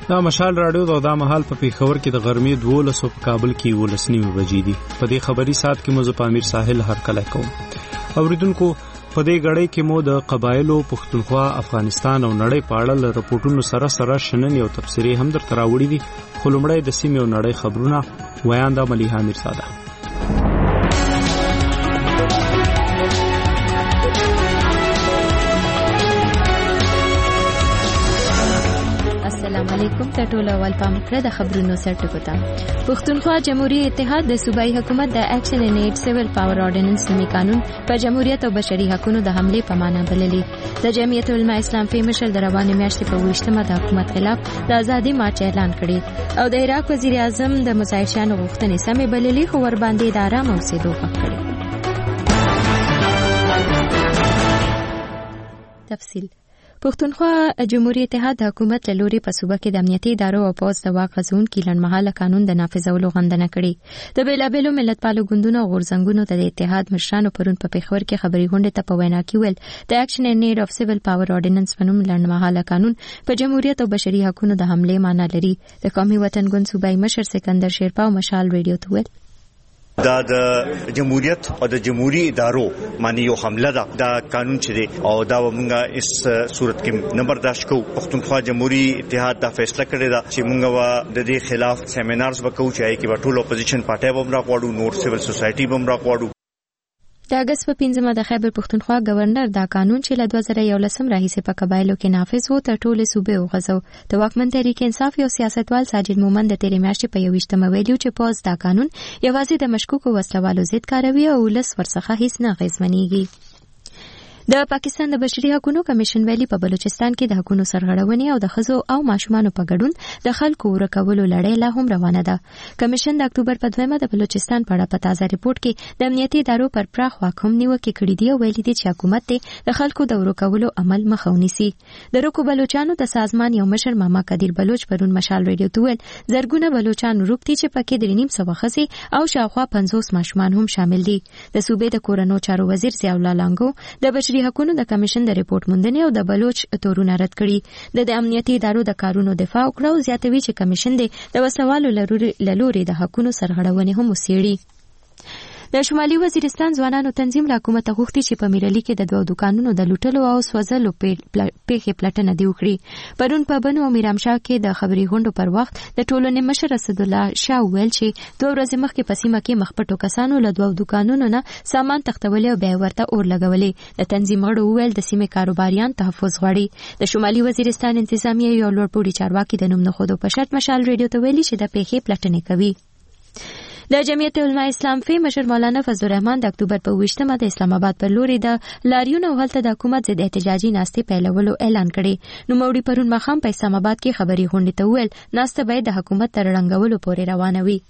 دا مشال راډیو دا مهال په پیښور کې د غرمې 12 په کابل کې 12 بجې دي. په دې خبري سات کې مو په امیر ساحل هرکله کوم. اوریدونکو په دې غړې کې مو د قبایلو پښتونخوا افغانستان او نړۍ په اړه راپورټونو سره شنن یو تفسیری هم در تراوړي دي. خلمړې د سیمې او نړۍ خبرونه ویاندا ملیحه میرزاده. السلام علیکم ټول اول پام کړه د خبرونو سرټکو ته. پښتونخوا جمهوریت اتحاد د صوبایي حکومت د اکشن ان ایډ سیویل پاور اورډیننس نومي قانون په جمهوریت او بشري حقوقو د حمله په معنا بللې. د جمعیت العلماء اسلام په مشر د روانې میاشتې په 28مه د حکومت خلاف د ازادي مارچ اعلان کړی او د عراق وزیر اعظم د مساعدشانو غوښتنې سمې بللې خو ور باندې د آرام اوسېدو حق کړی. تفصیل پښتونخوا جمهوریت اتحاد د حکومت له لوري په صوبه کې د امنیتي ادارو او پوز د واک غځونکي لنډمهاله قانون د نافذولو غندنه کړې. د بیلابیلو ملتپالو ګوندونو او غورځنګونو ته د اتحاد مشرانو پرون په پیښور کې خبري غونډه ته په وینا کې ویل د اکشن ان ایډ اف سیویل پاور اورډیننس په نوم لنډمهاله قانون په جمهوریت او بشري حقوقو د حمله معنی لري. د قومي وطن ګوند صوبایي مشر سکندر شیرپا او مشال ریډیو ته ویل دا د جمهوریت او د جمهوریت ادارو معنی یو حمله ده. دا قانون چې دی او دا موږ اس صورت کې نه برداشت کوو. پښتونخوا جمهوریت اتحاد دا فیصله کړې ده چې موږ د دې خلاف سیمینارز وکړو چې کې ټول اپوزیشن پارټي به راغواړو، نور سیول سوسایټي به راغواړو. د اگست په 15مه د خیبر پښتونخوا گورنر دا قانون چې له 2011 راهیسې په قبایلو کې نافذ وو تر ټولو صوبې وغځو. د واکمن تحریک انصاف یو سیاستوال ساجد مومن د تیرې میاشتې په 28مه ویلو چې پوز دا قانون یوازې د مشکوکو وسلوالو ضد کاروي او ولس ورڅخه هیڅ نه اغېزمنېږي. د پاکستان د بشري حقوقو کمیشن ویلي په بلوچستان کې د حقوقو سرغړونې او د ښځو او ماشومانو په ګډون د خلکو ورکولو لړۍ لا هم روانه ده. کمیشن د اکتوبر په 2مه د بلوچستان په اړه په تازه ریپورت کې د امنیتي ادارو پر پراخ واک هم نیوکې کړې دي او ویلي دي چې حکومت د خلکو د ورکولو عمل مخه ونیسي. د روکو بلوچانو د سازمان یو مشر ماما قدیر بلوچ پرون مشال ریډیو ته ویل زرګونه بلوچان ورک دي چې پکې 3.5 ښځې او شاوخوا 50 ماشومان هم شامل دي. د صوبې د کورنو چارو وزیر ضیاء الله لانګو د بشري حقوقو د کمیشن د ریپورت موندنې او د بلوچ تورونه رد کړي. د امنیتي ادارو د کارونو دفاع وکړه او زیاتوي چې کمیشن د وسوالو لوري د حقوقو سرغړونې هم وڅېړي. د شمالي وزیرستان ځوانانو تنظیم له حکومت غوښتي چې په میرالي کې د 2 دوکانونو د لوټلو او سوځلو پیښې پلټنه دی وکړي. پرون په بنو او میرامشاه کې د خبري غونډو پر وخت د ټولنې مشر اسد الله شاه ویل چې 2 ورځې مخکې په سیمه کې مخپټو کسانو له 2 دوکانونو نه سامان تختولې او بیا ورته اور لګولې. د تنظیم غړو ویل د سیمې کاروباریان تحفظ غواړي. د شمالي وزیرستان انتظامیه یو لوړپوړي چارواکي د نوم نه خودو په شرط مشال ریډیو ته ویلي چې د پیښې پلټنې کوي. د جمعیت العلماء اسلام په مشر مولانا فضل الرحمن د اکتوبر په 28مه د اسلام آباد پر لوري د لاریون او هلته د حکومت ضد احتجاجي ناستې پیلولو اعلان کړي. نو موړي پرون مخام په اسلام آباد کې خبري غونډه ته ویل ناسته باید د حکومت تر رنګولو پورې روانه وي.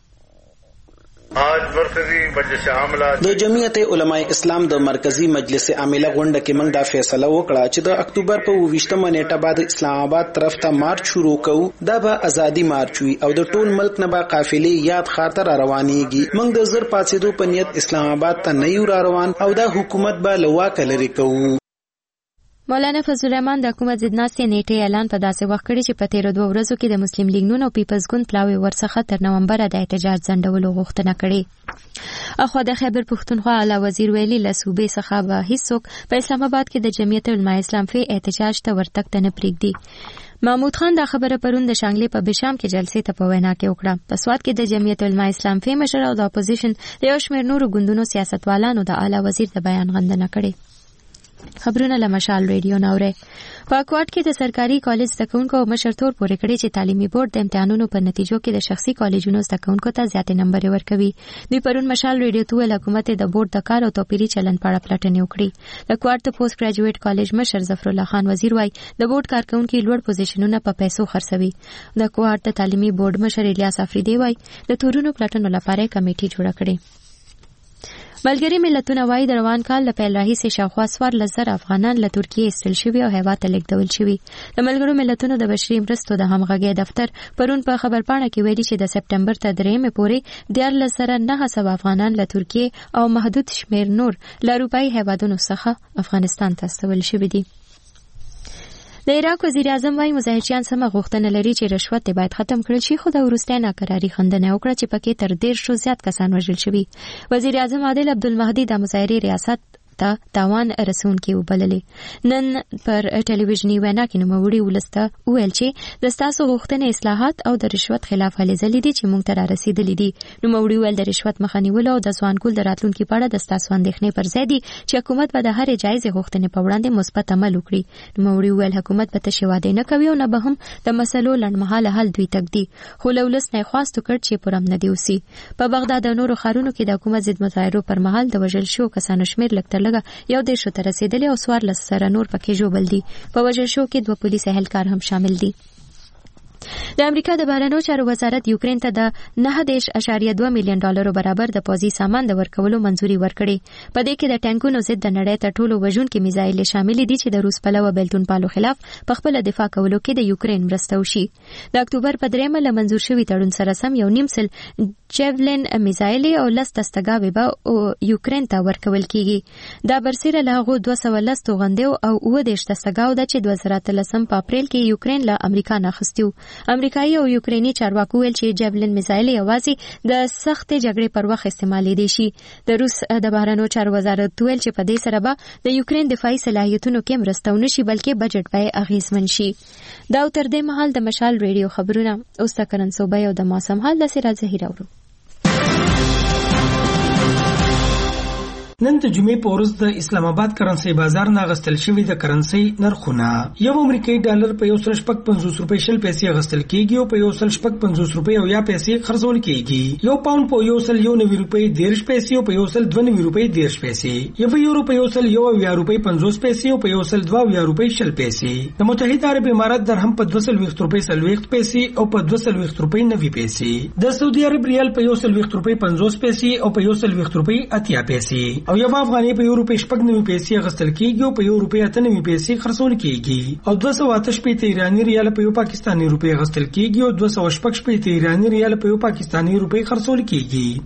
د جمعیت علماء اسلام د مرکزی مجلس عامله غونډه کې موږ دا فیصله وکړه چې د اکتوبر په 28مه نیټه بعد اسلام آباد طرف ته مارچ شروع کوو. دا به ازادي مارچ وي او د ټول ملک نه به قافلې یاد خاطر روانيږي. موږ د زر پاتېدو په نیت اسلام آباد ته نه یو روان او دا حکومت به لواک لري کوو. مولانا فضل الرحمن د حکومت ضد ناستې نیټه اعلان په داسې وخت کړی چې په 13 ورځو کې د مسلم لیگ نون او پیپلز ګوند پلاوی ورڅخه تر نومبر د احتجاج ځنډولو غوښتنه کړې. اخو د خیبر پښتونخوا اعلی وزیر ویلي له صوبې څخه به هیڅوک په اسلام آباد کې د جمعیت العلماء اسلام په احتجاج ته ورتګ ته نه پرېږدي. محمود خان دا خبره پرون د شانګلې په بشام کې جلسې ته په وینا کې وکړه. په سواد کې د جمعیت العلماء اسلام په مشر او د اپوزیشن د یو شمېر نورو ګوندونو سیاستوالانو د اعلی وزیر د بیان غندنه کړې. خبرونه له مشال ریډیو نوره. په اکواد کې د سرکاري کالج زده کوونکو مشرتور پورې کړی چې تعلیمي بورډ د امتحانونو په نتیجو کې د شخصي کالجونو زده کوونکو ته زیاتې نمبر ورکوي. دوی پرون مشال ریډیو ته ویل حکومت د بورډ د کار او توپیري چلند په اړه پلټنې وکړي. د اکواد د پوسټ ګریجویټ کالج مشر ظفر الله خان وزیر وای د بورډ کارکونکو لوړ پوزیشنونه په پیسو خرڅوي. د اکواد د تعلیمي بورډ مشر الیاس افریدی وای د تورونو پلټنو لپاره کمیټه جوړه کړې. ملګری ملتونه وايي د روان کال له پیل راهیسې شاوخوا 14,000 افغانان له ترکیې ایستل شوي او هیواد ته لیږدول شوي. د ملګرو ملتونو د بشري مرستو د همغږۍ دفتر پرون په خبرپاڼه کې ویلي چې د سپټمبر تر 3 پورې 14,900 افغانان له ترکیې او محدود شمیر نور له اروپایي هیوادونو څخه افغانستان ته استول شوي دي. د عراق وزیر اعظم وايي مظاهرچیان سم غوښتنه لري چې رشوت باید ختم کړل شي، خو د وروستۍ ناکراري خندنه وکړه چې پکې تر 150 زیات کسان وژل شوي. وزیر اعظم عادل عبدالمهدي د مظاهرې ریاست ته تاوان رسونکي وبللې. نن پر ټلویزیوني وینا کې نوموړي ولسته وویل چې د ستاسو غوښتنې اصلاحات او د رشوت خلاف هلې ځلې دي چې موږ ته رارسېدلې دي. نوموړي وویل د رشوت مخه نیول او د ځوانګل د راتلونکي په اړه د ستاسو اندېښنې پر ځای دي چې حکومت به د هرې جایزې غوښتنې په وړاندې مثبت عمل وکړي. نوموړي وویل حکومت به تشې وعدې نه کوي او نه به هم د مسلو لنډمهاله حل دوی تږدي، خو له ولس نه یې خواست وکړ چې پرامن دې اوسي. په بغداد او نورو ښارونو کې د حکومت ضد مظاهرو پر مهال د وژل شوو کسانو شمېر لږ تر لږه 110 ته رسیدلی او 14 سره نور پکې ژوبل دي. په وژل شوو کې 2 پولیس اهلکار هم شامل دي. د امریکا د بهرنیو چارو وزارت یوکرين ته د 9.2 میلیون ډالرو برابر د پوځي سامان د ورکولو منځوري ورکړې. په دې کې د ټانکونو ضد د نړۍ تر ټولو وژونکي میزایل شامل دي چې د روس پلوه بیلتون پالو خلاف په خپل دفاع کولو کې د یوکرين مرسته وشي. د اکتوبر په 3 له منځور شوی تړون سره سم 1.5 جیولین میزایل او 10 دستګاوې به یوکرين ته ورکول کیږي. دا برسره له هغه 210 توغندیو او 10 دستګاو د چې 2013 په اپریل کې یوکرين له امریکا نه اخیستو. امریکایي او یوکرینی چارواکو ویل چې جیولین میزایل یوازې د سخت جګړې پر وخت استعمالېدای شي. د روس د بهرنیو چارو وزارت ویل چې په دې سره به د یوکرين دفاعي صلاحیتونو کې مرسته ونه شي بلکې بجټ به اغیزمن شي. دا تر دې مهال د مشال ریډیو خبرونه اوس د کرنسوبې او د موسم حال د سراج زهیر اورو. نن د جمعې په ورځ د اسلام آباد کرنسي بازار نه غستل شوی د کرنسي نرخونه یو امریکایي ډالر په 1.50 روپۍ شل پیسې غستل کیږي او په 1.50 روپۍ او یا پیسې خرڅول کیږي. یو پاوند په 1.90 روپۍ 10 پیسې او په 1.92 روپۍ 10 پیسې. یو یورو په 1.1 روپۍ 50 پیسې او په 1.2 روپۍ شل پیسې. د متحده عرب امارات درهم په 220 روپۍ 30 پیسې او په 220 روپۍ 90 پیسې. د سعودي عرب ریال په 120 روپۍ 50 پیسې او په 120 روپۍ 80 پیسې. او یو افغاني په 1 روپۍ 90 پیسې غستل کیږي او په 1 روپۍ 98 پیسې خرڅول کیږي. او 288 ایرانی ریال په 1 پاکستاني روپۍ غستل کیږي او 288 ایرانی ریال په 1 پاکستاني روپۍ خرڅول کیږي.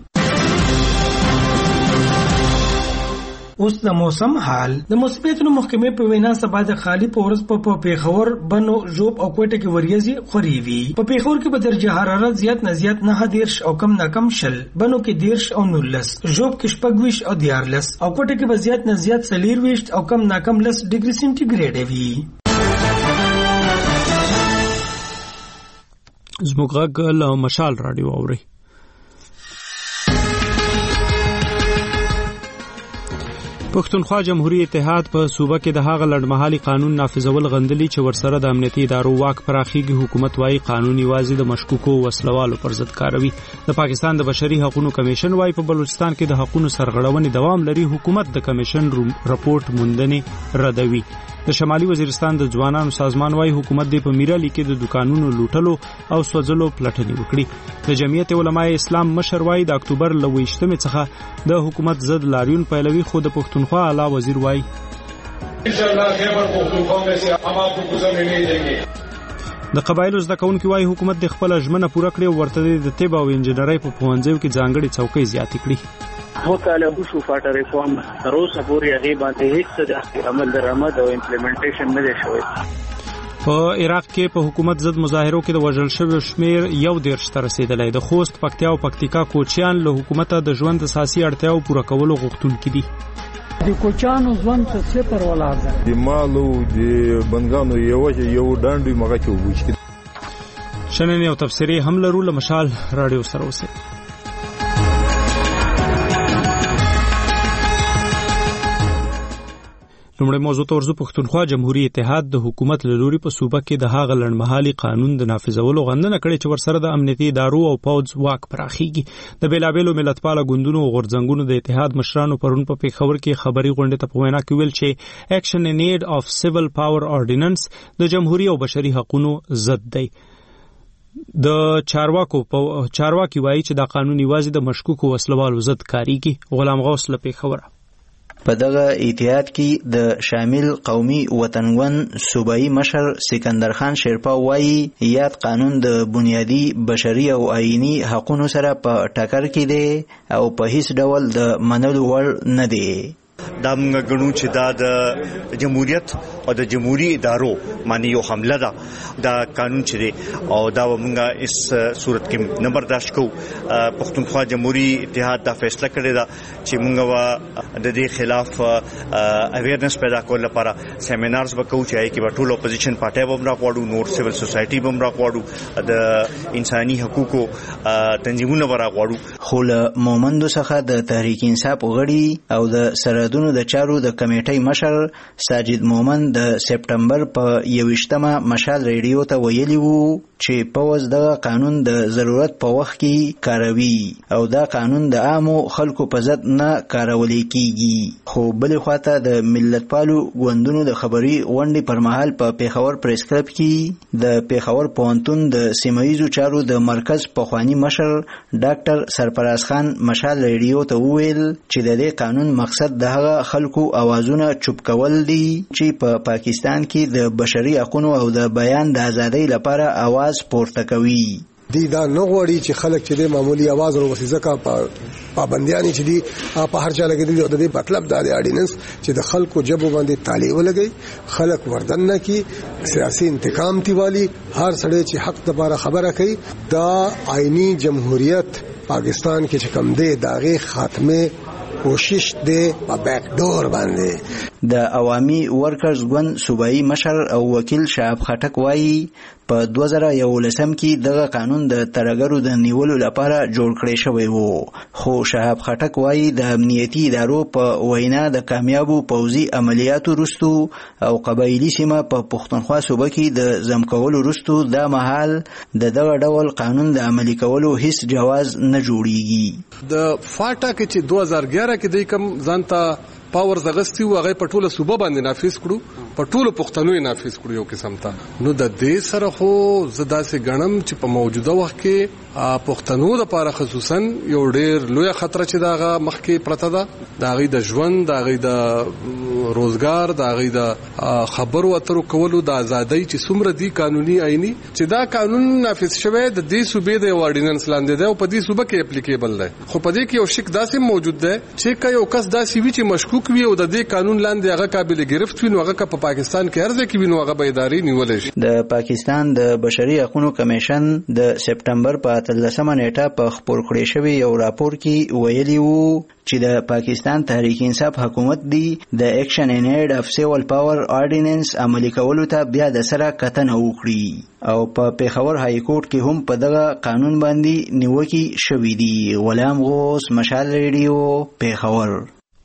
اوس د موسم حال. د موسمیاتو محکمې په وینا سبا د خالی په ورځ په پیښور، بنو، ژوب او کوټه کې وریځي خوري وي. په پیښور کې به درجه حرارت زیات نه زیات 9 او کم نه کم 10، بنو کې 10 او 19، ژوب کې 14 او 14 او کوټه کې به زیات نه زیات 24 او کم نه کم 10 ډیګري سنټیګریډ وي. زموږ غږ له مشال رادیو اوري. پښتونخوا جمهوریت اتحاد په صوبه کې د هغه لړمحالي قانون نافذول غندلي چې ورسره د امنیتي ادارو واک پراخیږي. حکومت وايي قانون یوازې د مشکوکو وسلوالو پر ضد کاروي. د پاکستان د بشري حقوقو کمیشن وايي په بلوچستان کې د حقوقو سرغړونې دوام لري. حکومت د کمیشن رپورت موندنې ردوي. د شمالي وزیرستان د ځوانانو سازمان وايي حکومت د په میرالی کې د دکانونو لوټلو او سوځلو پلټنې وکړي. د جمعیت علماء اسلام مشر وايي د اکتوبر له 28 څخه د حکومت ضد لاریون پیلوي. خو د پښتونخوا اعلی وزیر وايي انشاءالله خیبر پختونخوا میں سے ہم آپ کو گزرنے نہیں دیں گے. د قبایلو زده کوونکي وايي حکومت د خپل ژمنه پوره کړې او ورته د طب او انجنیرۍ په پوهنځیو کې ځانګړي چوکۍ زیاتې کړې. مطالعه شو فاټر ریفارم تر اوسه پورې هغه باندې هیڅ عمل درآمد او امپلیمنټیشن نه دی شوی. په عراق کې په حکومت ضد مظاهرو کې د وژل شویو شمیر 1.10 ته رسیدلی. د خوست، پکتیا او پکتیکا کوچیان له حکومت د ژوند اساسي اړتیاو پوره کولو غوښتونکي دي. د کوچانو ژوند ته صفر ولاړ ده. د مالو د بنګانو یو ډانډي مغه کې وګورئ. شنن یو تفسیری هم لرو. له مشال رادیو سره اوسئ. لومړی موضوع تورزو پښتونخوا جمهوریت اتحاد د حکومت له لوري په صوبه کې د هغه لړمحالي قانون د نافذولو غندنه کړې چې ورسره د امنیتي ادارو او پوځ واک پراخیږي. د بیلابېلو ملتپاله ګوندونو او غورځنګونو د اتحاد مشرانو پرون په پیښور کې خبري غونډه ته په وینا کې ویل چې اکشن ان ایډ اف سیویل پاور اورډیننس د جمهوریت او بشري حقوقو ضد دی. د چارواکي وایي چې دا قانون یوازې د مشکوکو وسلوالو ضد کاریږي. غلام غوث له پیښور. په دغه اتحاد کې د شامل قومي وطنون صوبایي مشر سکندر خان شیرپا وایي یاد قانون د بنیادی بشري او آئینی حقوقو سره په ټکر کې دی او په هیڅ ډول د منلو وړ نه دی. دا موږ غنو چې دا د جمهوریت او د جمهوریت ادارو باندې یو حمله ده. دا قانون چې دی او دا موږ اس صورت کې نه برداشت کوو. پښتونخوا جمهوریت اتحاد دا فیصله کړې ده چې موږ د دې خلاف اویرنس پیدا کول لپاره سیمینارز وکړو چې کې ټول اپوزیشن پارټي هم راغواړو, نور سیول سوسایټي هم راغواړو, د انساني حقوقو تنظیمونه راغواړو. خو له مومندو څخه د تحریک انصاف غړي او د سرحدونو د چارو د کمیټې مشر ساجد مومند د سپټمبر په 21مه مشال ریډیو ته ویلي وو چې پوز د قانون د ضرورت په وخت کې کاروي او دا قانون د عامو خلکو په ضد نه کارول کیږي. خو بل خواته د ملتپالو ګوندونو د خبري غونډې پر مهال په پیښور پریس کلب کې د پیښور پوهنتون د سیمایي چارو د مرکز پخوانی مشر ډاکټر سرفراز خان مشال ریډیو ته وویل چې د دې قانون مقصد د هغه خلکو اوازونه چوپ کول دي چې په پاکستان کې د بشري حقوقو او د بیان د ازادۍ لپاره आवाज پورته کوي. دی دا نه غواړي چې خلک چې د معمولی आवाज او وسیزه کا پابندیانی چې دی په هر چا لګیدي او د دې مطلب دا دی اډیننس چې د خلکو جبو باندې تالی ولګي, خلک وردن نه کی سیاسي انتقام تیوالی, هر سړی چې حق د لپاره خبره کوي. دا آئینی جمهوریت پاکستان کې چې کم دی داغه خاتمه کوشش دی په بیک ډور باندې. د عوامي ورکرز ګوند صوبایي مشر او وکیل شعب خټک وایي په 2011 کې دغه قانون د ترګرو د نیولو لپاره جوړ کړی شوی وو. خو شعب خټک وایي د امنیتي ادارو په وینا د کامیابو پوځي عملیاتو وروسته او قبایلی سیمه په پښتونخوا صوبه کې د ځمکولو وروسته د مهال د دغه ډول قانون د عملي کولو هیڅ جواز نه جوړیږي. د فاټا کې چې 2011 کې د کوم ځانته پاور زغستی و هغه په ټوله صوبه باندې نافذ کړو, په ټوله پښتنو یې نافذ کړو یو قسم ته. نو د دې سره خو زدا سي غنم چې په موجوده وخت کې پښتنو لپاره خصوصا یو ډېر لوی خطر چې داغه مخکې پرته ده, داغه د ژوند, داغه د روزګار, داغه د خبرو اترو کولو د ازادۍ چې څومره دي قانوني آئینی چې دا قانون نافذ شوی د دې صوبې د اورډیننس لاندې ده او په دې صوبه کې اپلیکیبل ده. خو په دې کې یو شک داسې موجود ده چې یو کس داسې وی چې مشکوک وي او د دې قانون لاندې هغه قابل گرفت وي, نو هغه په پاکستان کې ارزه کې وي, نو هغه به ادارې نیول شي. د پاکستان د بشري حقوقو کمیشن د سپټمبر په 13مه نیټه په خبر کړی شوی یو راپور کې ویلي وو چې د پاکستان تحریک انصاف حکومت دی د اکشن ان ایډ اف سیول پاور آرډیننس عملي کولو ته بیا د سره کتنه وکړي او په پیښور های کورټ کې هم په دغه قانون باندې نیوکې شوې دي. غلام غوث, مشال ریډیو, پیښور.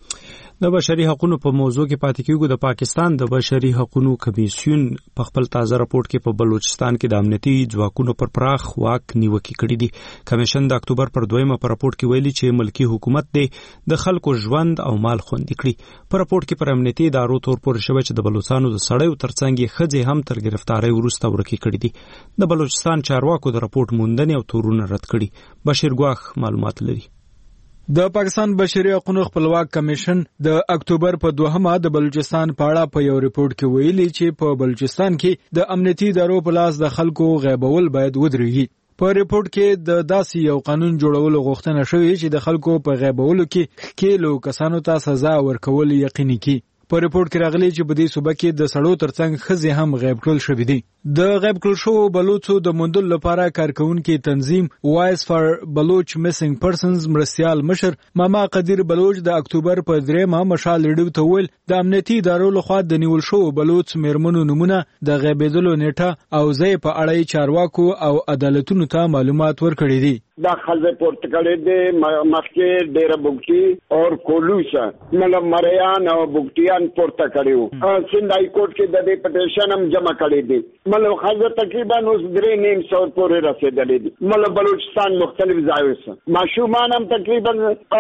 د بشري حقوقو په موضوع کې پاتې کېږو. د پاکستان د بشري حقوقو کمیسیون په خپل تازه راپورټ کې په بلوچستان کې د امنیتي ځواکونو پر پراخ واک نیوکې کړې دي. کمیشن د اکتوبر پر 2مه په راپورټ کې ویلي چې ملکی حکومت د خلکو ژوند او مال خوندي کړي. په راپورټ کې پر امنیتي ادارو تور پورې شوی چې د بلوچستانو د سړیو ترڅنګ ښځې هم تر گرفتاری وروسته ورکې کړې دي. د بلوچستان چارواکو د راپورټ موندنې او تورونه رد کړي. بشیر ګواخ معلومات لري. د پاکستان بشري حقوقو خپلواک کمیشن د اکتوبر په 2مه د بلوچستان په اړه په یو ریپورت کې ویلي چې په بلوچستان کې د امنیتي ادارو په لاس د خلکو غیبول باید ودرېږي. په ریپورت کې د داسې یو قانون جوړولو غوښتنه شوې چې د خلکو په غیبولو کې ښکیلو کسانو ته سزا ورکول یقیني کړي. په ریپورت کې راغلي چې په دې صوبه کې د سړو ترڅنګ ښځې هم غیب کړل شوې دي. د غیب کړل شوو بلوچو د موندلو لپاره کارکونکي تنظیم وایس فار بلوچ میسنګ پرسنز مرستیال مشر ماما قدیر بلوچ د اکتوبر په 3مه مشال ریډیو ته ویل د امنیتي ادارو لخوا د نیول شوو بلوچ میرمنو نمونه, د غیبېدلو نیټه او ځای په اړه چارواکو او عدالتونو ته معلومات ورکړي دي. دا خلک پورته کړي دي مخکې ډېر بوکټي او کولوسا مطلب مریان او بوکټیان پورته کړیو. سند های کورټ کې د دې پټیشن هم جمع کړي دي. مطلب خلک تقریبا اوس 3.5 پورې رسیدلې دي. مطلب بلوچستان مختلف ځایو سره ماشومان هم تقریبا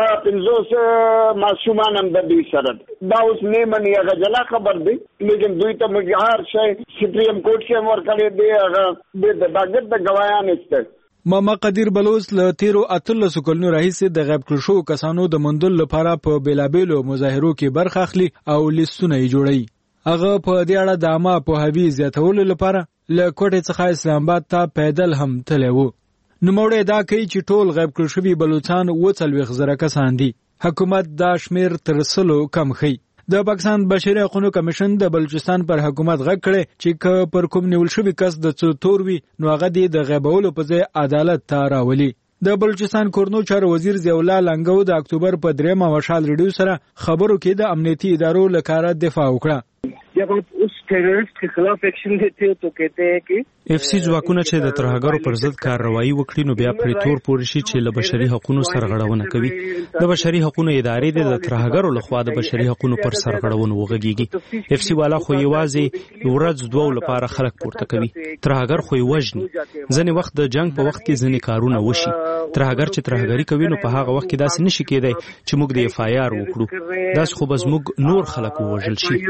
500 ماشومان هم د دې سره دا اوس نه مني هغه جلا خبر دی, لیکن دوی ته مګهار شي سپریم کورټ کې امر کړی دی هغه د داګر د گواهان است. ماما قدیر بلوچ له تیرو 13 کلونو راهیسې د غیب کړل شوو کسانو د موندلو لپاره په بیلابیلو مظاهرو کې برخه اخلي او لیستونه یې جوړوي. هغه په دې اړه د عامه پوهاوي زیاتولو لپاره له کوټې څخه اسلام آباد ته پیدل هم تللی و. نوموړی دا کوي چې ټول غیب کړل شوي بلوچستان 40,000 کسان دي. حکومت دا شمیر تر 100 کم خي. د پاکستان بشري حقوقو کمیشن د بلوچستان پر حکومت غږ کړي چې پر کوم نیول شوی کس د څو تور وي نو هغه د غیبولو په ځای عدالت ته راولي. د بلوچستان کورنو چارو وزیر ضیاء الله لنګو د اکتوبر په 3 مشال ریډیو سره خبرو کې د امنیتي ادارو لپاره دفاع وکړه. जब आप उस टेररिस्ट के खिलाफ एक्शन लेते हो तो कहते हैं कि اف سی ځواکونه چې د ترهګرو پر ضد کارروایي وکړي نو بیا پرې تور پورې شي چې له بشري حقوقو سرغړونه کوي. د بشري حقوقو ادارې د ترهګرو لخوا د بشري حقوقو پر سرغړونه وغږیږي. اف سی والا خو یوازې ورځ دوه لپاره خلک پورته کوي. ترهګر خو وژني. ځنې وخت د جنگ په وخت کې ځنې کارونه وشي. ترهګر چې ترهګری کوي نو په هغه وخت کې داسې نشي کېدای چې موږ د اف آی آر وکړو. داس خو بس موږ نور خلک وژل شي.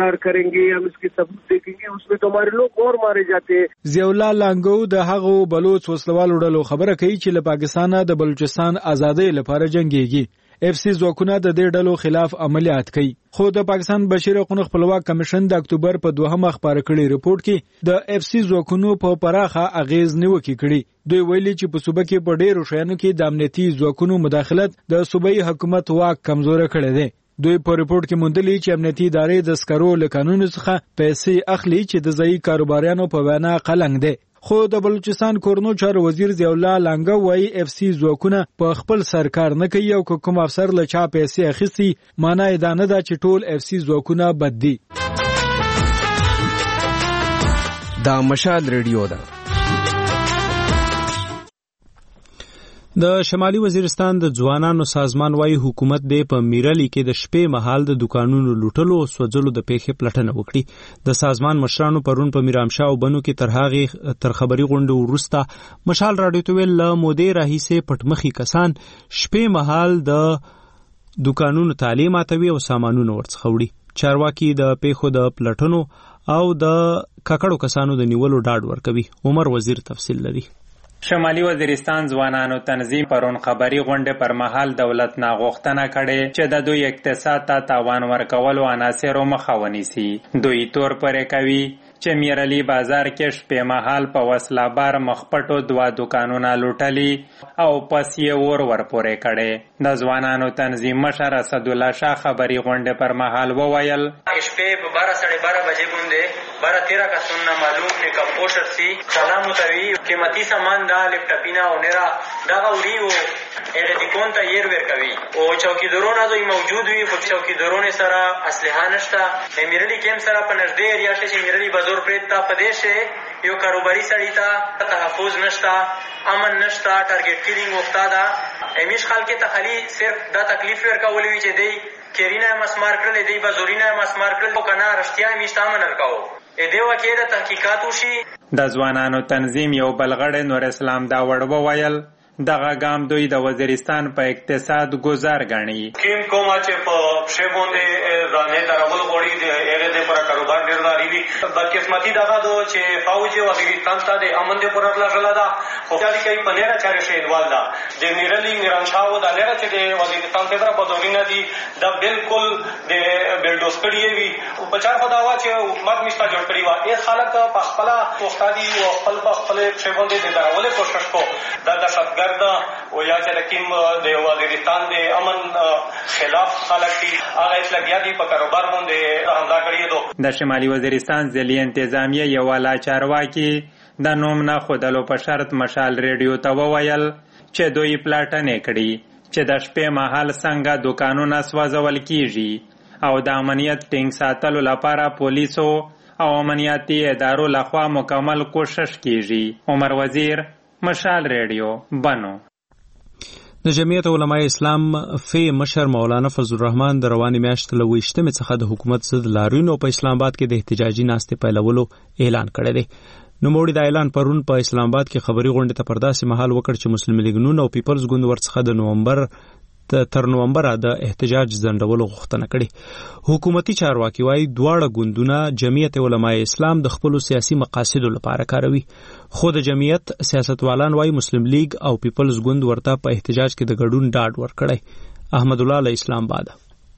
ضیاء الله لنګو د هغو بلوچ وسلوالو ډلو خبره کوي چې له پاکستانه د بلوچستان ازادۍ لپاره جنگيږي. اف سی ځواکونه د دې ډلو خلاف عملیات کوي. خو د پاکستان بشري حقوقو خپلواک کمیشن د اکتوبر په 2 خبره کړي رپورت کې د اف سی ځواکونو په پراخه اغیز نیوکه کړي. دوی ویلي چې په صوبه کې په ډېرو شیانو کې د امنیتي ځواکونو مداخلت د صوبایي حکومت واک کمزور کړی دی. دوی په ریپورت کې موندلي چې امنیتي ادارې د سکرو له قانون څخه پیسې اخلي چې د ځایي کاروباریانو په وینا قلنګ دي. خو د بلوچستان کورنو چارو وزیر ضیاء الله لنګو وايي اف سی ځواکونه په خپل سرکار نه کوي او کوم افسر له چا پیسې اخیستي معنی دا نه ده چې ټول اف سی ځواکونه بد دي. دا مشال ریډیو ده. د شمالي وزیرستان د ځوانانو سازمان وايي حکومت د په میرالي کې د شپې مهال د دکانونو لوټلو او سوځلو د پیښې پلټنه وکړي. د سازمان مشرانو پرون په میرامشاه او بنو کې تر خبري غونډه ورسته مشال راډیو ته ویل مودې راهیسه پټمخي کسان شپې مهال د دکانونو تعلیم اتوي او سامانونو ورڅخه وړي. چارواکي د پیښو د پلټنو او د ککړو کسانو د نیولو ډاډ ورکوي. عمر وزیر تفصیل لري. شمالي وزیرستان ځوانانو تنظیم پرون خبري غونډه پر مهال دولت ناغوښتنه کړي چې د دوی اقتصاد ته تاوان ورکولو عناصرو مخه ونیسي. دوی تور پرې کوي چې میرالي بازار کې شپې مهال په وسلابار مخپټو 2 دکانونه لوټلي او پس یې ورپورې کړي. د ځوانانو تنظیم مشر اسد الله شاه خبري غونډه پر مهال وویل شپې په 12:30 بجې باندې 12-13 کسونه معلوم نه کمپوشر سي سلام متوي قیمتي سامان دا لپټاپینا او نرا دا غوري او اې د کونتا ير ور کوي او چوکیدارونه دوی موجود وي خو چوکیدارونه سره اسلحه نشته. امیرلی کیم سره په نږدې ایریا کې امیرلی بازار پرېتا پدیشه یو کاروباري سړی ته تحفظ نشته، امن نشته، ټارګټ کیلینګ وخته ده. امیش خلک ته خالي صرف دا تکلیف ورکول وی چې دی کیرینا مسمار کړل دی بازورینا مسمار کړل کنه رښتیا میشته امن ورکاو. دې وکړه د تحقیقات وشي. د ځوانانو تنظیم یو بلغړی نور اسلام دا وړ وویل دغه ګام دوی د وزیرستان په اقتصاد گزار غني. کیم کومه چې په شی باندې ځانې درول غوړي د هغه د پر کاروبار ډیر داري وي. بدقسمتي دغه دو چې فوج وزیرستان ته د امن د پر لغلا ده خو چې کوي په نړۍ چارې شي انوال ده. د میرالي میرانشاو د نړۍ چې د وزیرستان ته په دوینه دي دا بالکل د بلډوز کړی وي. په چار خدا وا چې حکومت مشته جوړ کړی و ای خلک په خپل استادي او خپل شی باندې د درول کوشش کو د شتګر او یا چې کوم د وزیرستان د امن خلاف خلک دي هغه لګیا دي په کاروبار باندې حمله کړی دي. د شمالي وزیرستان ځلي انتظامیه یو والا چارواکي د نوم نه خودلو په شرط مشال ریډیو ته وویل چې دوی پلاټنې کړي چې د شپې مهال څنګه دکانونه سوځول کیږي او د امنیت ټینګ ساتلو لپاره پولیسو او امنیتي ادارو لخوا مکمل کوشش کیږي. عمر وزیر مشال ریډیو بنو. د جمعیت علماء اسلام فی مشر مولانا فضل الرحمن د روانې میاشتې له 28 څخه د حکومت ضد لاریونو په اسلام آباد کې د احتجاجي ناستې پیلولو اعلان کړی دی. نوموړي د اعلان پرون په اسلام آباد کې خبري غونډه ته پرداسې مهال وکړ چې مسلم لیګ نون او پیپلز ګوند ورڅخه د نومبر تر نومبر د احتجاج ځنډولو غوښتنه کړې. حکومتي چارواکي وايي دواړه ګوندونه جمعیت علماء اسلام د خپل سیاسي مقاصدو لپاره کاروي. خو د جمعیت سیاستوالان وايي مسلم لیگ او پیپلز ګوند ورته په احتجاج کې د ګډون ډاډ ورکړی. احمد الله له اسلام آباد.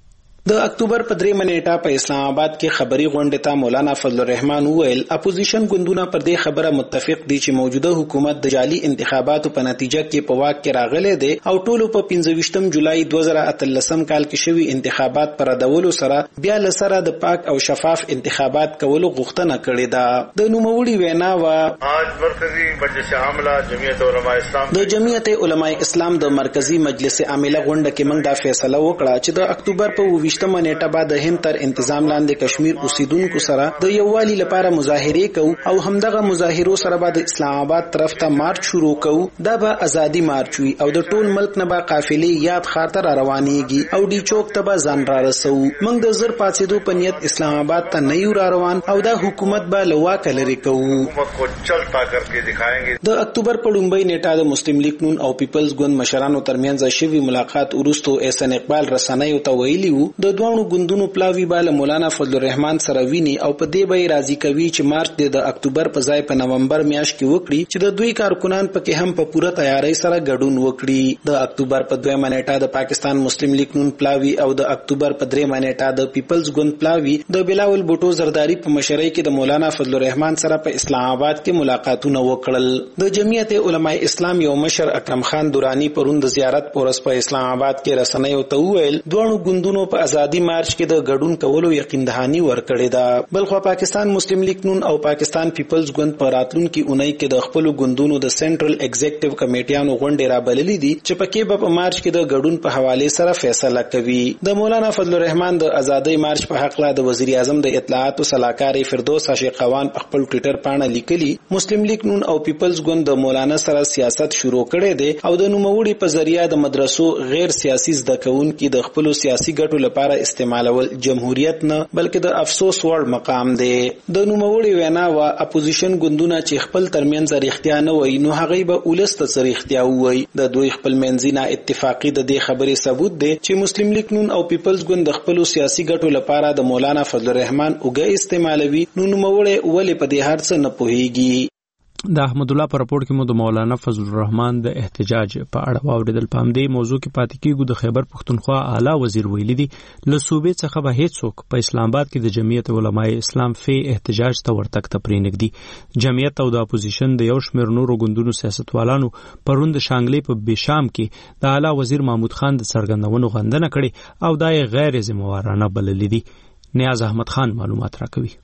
د اکتوبر په 3 نیټه په اسلام آباد کې خبري غونډه ته مولانا فضل الرحمن وویل اپوزیشن ګوندونه پر دې خبره متفق دي چې موجوده حکومت د جعلي انتخاباتو په نتیجه کې په واک کې راغلی دی او ټولو په 15 جولای 2013 کال کې شوی انتخابات پر ردولو سره بیا لسره د پاک او شفاف انتخابات کولو غوښتنه کړې ده. د نوموړي وینا وا آج مرکزی مجلس عامله جمعیت علماء اسلام د جمعیت علماء اسلام د مرکزی مجلس عامله غونډه کې موږ دا فیصله وکړه چې د اکتوبر په 20 نیټه بعد د هند تر انتظام لاندې کشمیر اوسیدونکو سره د یووالي لپاره مظاهره کوو او همدغه مظاهرو سره بعد اسلام آباد طرف ته مارچ شروع کوو. دا به ازادي مارچ وي او د ټول ملک نه به قافلې یاد خاطر روانيږي او ډی چوک ته به ځان را رسو. موږ د زر پاتېدو په نیت اسلام آباد ته نه یو روان او دا حکومت به لواک لري کوو. حکومت کو چلتا کرके दिखाएंगे. د اکتوبر په لومړۍ نیټه د مسلم لیگ نون او پیپلز ګوند مشرانو ترمنځ شوی ملاقات وروسته احسان اقبال رسنیو ته ویلی وو د دوه ګوندونو پلاوی بالا مولانا فضل الرحمن سره ویني او په دې به راضي کوي چې مارچ د اکتوبر په ځای په نومبر میاشت کې وکړي چې د دوی کارکونان پکې هم په پوره تیاری سره ګډون وکړي. د اکتوبر په 2 نیټه د پاکستان مسلم لیگ نون پلاوی او د اکتوبر په 3 نیټه د پیپلز ګوند پلاوی د بلاول بوټو زرداری په مشرۍ کې د مولانا فضل الرحمن سره په اسلام آباد کې ملاقاتونه وکړل. د جمعیت علماء اسلام یو مشر اکرم خان دورانی پروند زیارت پورس په اسلام آباد کې رسنیو ته وویل دوه ګوندونو په ازادي مارچ کې د ګډون کولو یقین دهانی ورکړی دا. بلخو پاکستان مسلم لیگ نون او پاکستان پیپلز ګوند په راتلونکي اونۍ کې د خپل ګوندونو د سنټرل ایگزیکټیو کمیټیانو غونډه را بللې دي چې پکې به په مارچ کې د ګډون په حواله سره فیصله کوي. د مولانا فضل الرحمن د ازادي مارچ په حق لا د وزیر اعظم د اطلاعات او صلاحکار فردوس عاشقوان په خپل ټوئیټر باندې لیکلي مسلم لیگ نون او پیپلز ګوند د مولانا سره سیاست شروع کړي دي او د نوموړي په ذریعہ د مدرسو غیر سیاسي زده کوونکو د خپل سیاسي ګټو لپاره استعمالول جمهوریت نه بلکې د افسوس وړ مقام دی. د نوموړي وینا وا اپوزیشن ګوندونه چې خپل ترمنځ اړیختیا نه وای نو هغه به ولست سریختیا وای. د دوی خپل منځینه اتفاقی د دې خبرې ثبوت دی چې مسلم لیگ نون او پیپلز ګوند د خپل سیاسي ګټو لپاره د مولانا فضل الرحمن اوګه استعمالوي نو نوموړي ولې په دې هرڅ نه پوهیږي. د احمد الله پر راپورټ کې مو د مولانا فضل الرحمن د احتجاج په اړه واوریدل. په همدې موضوع کې پاتې کېږو. د خیبر پښتونخوا اعلی وزیر ویلي دي له صوبې څخه به هیڅوک په اسلام آباد کې د جمعیت علماء اسلام فی احتجاج ته ورتګ ته پرېنږدي. جمعیت او د اپوزیشن د یو شمېر نورو ګوندونو سیاستوالانو پرون د شانګلې په بشام کې د اعلی وزیر محمود خان د څرګندونو غندنه کړې او دا یې غیر ذمہوارانه بللې دي. نیاز احمد خان معلومات راکوي.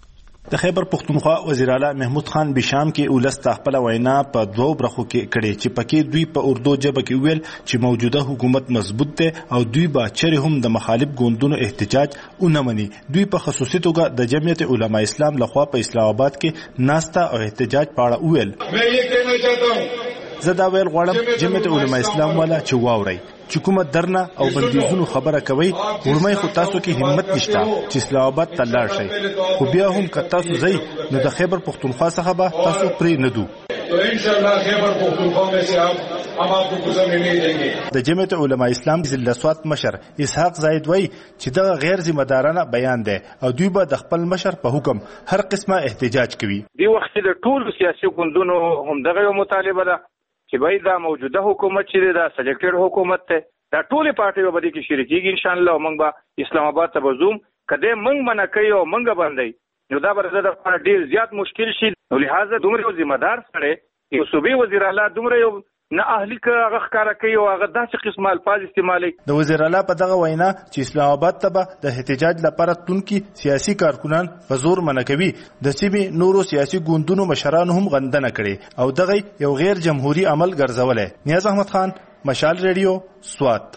د خیبر پښتونخوا وزیر اعلی محمود خان بشام کې ولست خپل وینا په دوه برخو کې کړي چې پکې دوی په اردو ژبه کې ویل چې موجوده حکومت مضبوط ده او دوی با چیرې هم د مخالف ګوندونو احتجاج اونمني. دوی په خصوصي توګه د جمعیت علماء اسلام لخوا په اسلام آباد کې ناستا او احتجاج په اړه ویل. मैं ये कहना चाहता हूं زه دا ویل غواړم جمعیت علماء اسلام والا چې واوري چې کومه درنه او بندیزونو خبره کوي ورمای خو تاسو کې همت نشته چې اسلام آباد ته لاړ شئ خو بیا هم که تاسو ځئ نو د خیبر پښتونخوا څخه به تاسو پرې نه دو. तो इंशाल्लाह खैबर पख्तूनख्वा में से हम आपको गुजरने नहीं देंगे. د جمعیت علماء اسلام ضلع لسوات مشر اسحاق زاید وای چې دا غیر ذمہ دارانه بیان دی او دوی به د خپل مشر په حکم هر قسمه احتجاج کوي. دی وخت د ټول سیاسي ګوندونو هم دغه مطالبه ده چې باید دا موجوده حکومت چې دا سلیکټډ حکومت ته دا ټولې پارټي به دې کې شریکېږي ان شاء الله. موږ به اسلام آباد ته بزوم کده موږ منع کوي او موږ باندې نو دا به د ډیر زیات مشکل شي. نو لہذا دومره ذمہ دار سره یو صوبې وزیر اعلی دومره یو نه اهلی هغه ښکارا کوي او هغه داسې قسم الفاظ استعمالوي. د وزیر اعلی په دغه وینا چې اسلام آباد ته د احتجاج لپاره تونکي سیاسي کارکونان په زور منع کوي د سیمې نورو سیاسي ګوندونو مشرانو هم غندنه کړي او دغه یو غیر جمهوریت عمل ګرځولای. نیاز احمد خان مشال ریډیو سوات.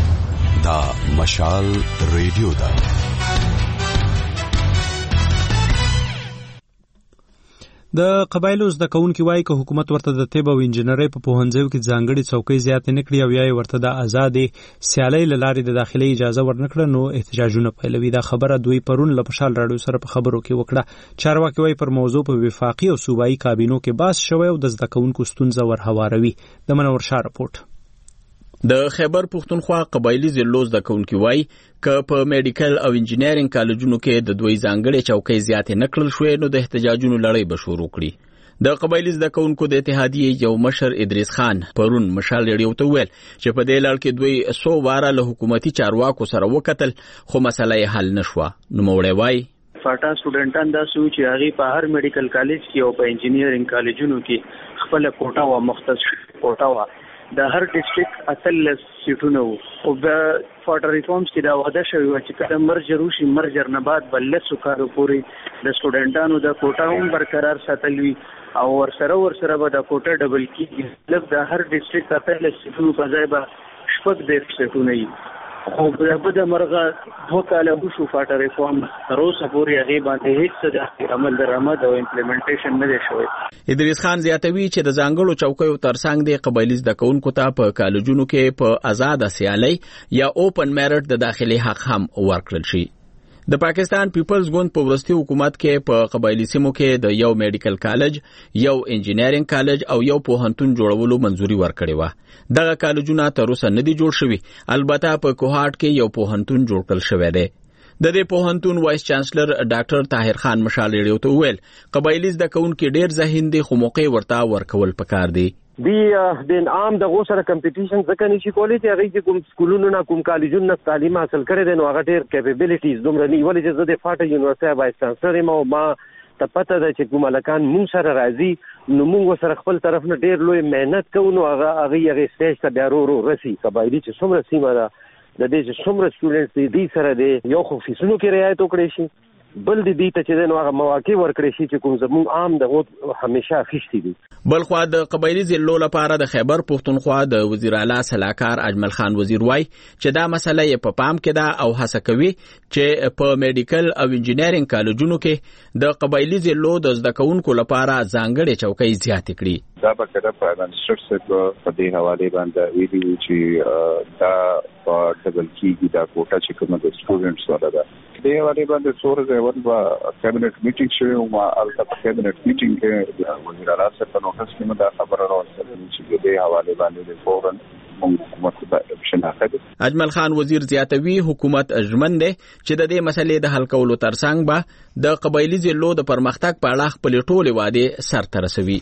دا مشال ریډیو دا د قبایلو زده کوونکي وایي که حکومت ورته د طب او انجنیرۍ په پوهنځیو کې ځانګړي څوکۍ زیاتې نه کړي او یا یې ورته د ازادې سیالۍ له لارې د داخلي اجازه ورنکړه نو احتجاجونه پیلوي. دا خبره دوی پرون له مشال راډیو سره په خبرو کې وکړه. چارواکي وایي پر موضوع په وفاقي او صوبایي کابینو کې بحث شوی او د زده کوونکو ستونزه ورهواروي. د منور شاه رپورټ. د خیبر پښتونخوا قبایلی ضلعو زده کوونکي وایي که په میډیکل او انجینرینګ کالجونو کې د دوی ځانګړې چوکۍ زیاتې نه کړل شوې نو د احتجاجونو لړۍ به شروع کړي. د قبایلی زده کوونکو د اتحادیې یو مشر ادریس خان پرون مشال ریډیو ته ویل چې په دې لړ کې دوی 100 واره له حکومتي چارواکو سره وکتل خو مسله یې حل نشوه. نوموړی وایي فاټا سټوډنټان دا سوچ چې هغه په هر میډیکل کالج کې او په انجینیرینګ کالجونو کې خپل کوټه او مختص کوټه وا د هر ډیسټریکټ اتل سیټونه او د فاټا ریفارمز کې دا وعده شوی و چې کله مرجر وشي مرجر نه بعد بل څه کارو پوری د سټوډنټانو د کوټه هم برقرار ساتل وي او ورسره به د کوټه ډبل کیږي لکه د هر ډیسټریکټ اتل سیټونو په ځای به شپږ د سیټونه وي خو د مرغه دوه کاله وشو فاټا ریفارم تر اوسه پورې هغه باندې هیڅ د عمل درآمد او امپلیمنټیشن نه دی شوی. ادریس خان زیاتوي چې د ځانګړو چوکیو ترڅنګ د قبایلی زده کوونکو ته په کالجونو کې په آزاد سیالي یا اوپن میرټ د داخلي حق هم ورکړل شي. د پاکستان پیپلز ګوند په وروستي حکومت کې په قبایلی سیمو کې د یو میډیکل کالج، یو انجینیرینګ کالج او یو پوهنتون جوړولو منځوري ورکړې و. دغه کالجونه تر اوسه نه دي جوړ شوي. البته په کوهاټ کې یو پوهنتون جوړ کړل شوی دی. د دې پوهنتون وایس چانسلر ډاکټر طاهر خان مشال ریډیو ته ویل قبایلی زده کوونکي ډېر ذهین دي خو موقع ورته ورکول پکار دي. د عام د غوسره کمپټیشن ځکه نشي کولی چې هغه کوم سکولونو نه کوم کالجونو نه تعلیم حاصل کړي دي نو هغه ډېر کیپیبلیټیز دومره نه ولې چې د فاټا یونیورسيټي وایس چانسلر ما ته پته ده چې کوم لکان مون سره راځي نو مونږ سره خپل طرف نه ډېر لوی مهنت کوو نو هغه سټیج ته بیا ورو رسي قبایلی چې څومره سیمه ده د دې چې څومره سټوډنټس دي سره دي یو خو فیسونو کې رعایت وکړي شي بل دې ته چې نو هغه مواقع ورکړي شي چې کوم زموږ عام د همیشه اخیستي دي. بلخوا د قبایلی ضلعو لپاره د خیبر پښتونخوا د وزیر اعلی صلاحکار اجمل خان وزیر وای چې دا مسله یې په پام کې ده او هڅه کوي چې په میډیکل او انجینیرینګ کالجونو کې د قبایلی ضلعو د زده کوونکو لپاره ځانګړې چوکۍ زیاتې کړي. دا به کله په انسټرکټ په دې حواله باندې ویلي چې دا په ډبل کیږي دا کوټه چې کوم د سټوډنټس ولا ده دې حواله باندې څورځه ورته کابینټ میټینګ شوی او ما البته په کابینټ میټینګ کې وزیر اعلی صاحب په نوټس کې دا خبره راوړل چې دې حواله باندې فورن اجمل خان وزیر زیاتوي حکومت اجمن دی چې د دې مسلې د حل کولو ترڅنګ به د قبایلی ضلعو د پرمختګ په اړه خپل ټولې وعدې سرته رسوي.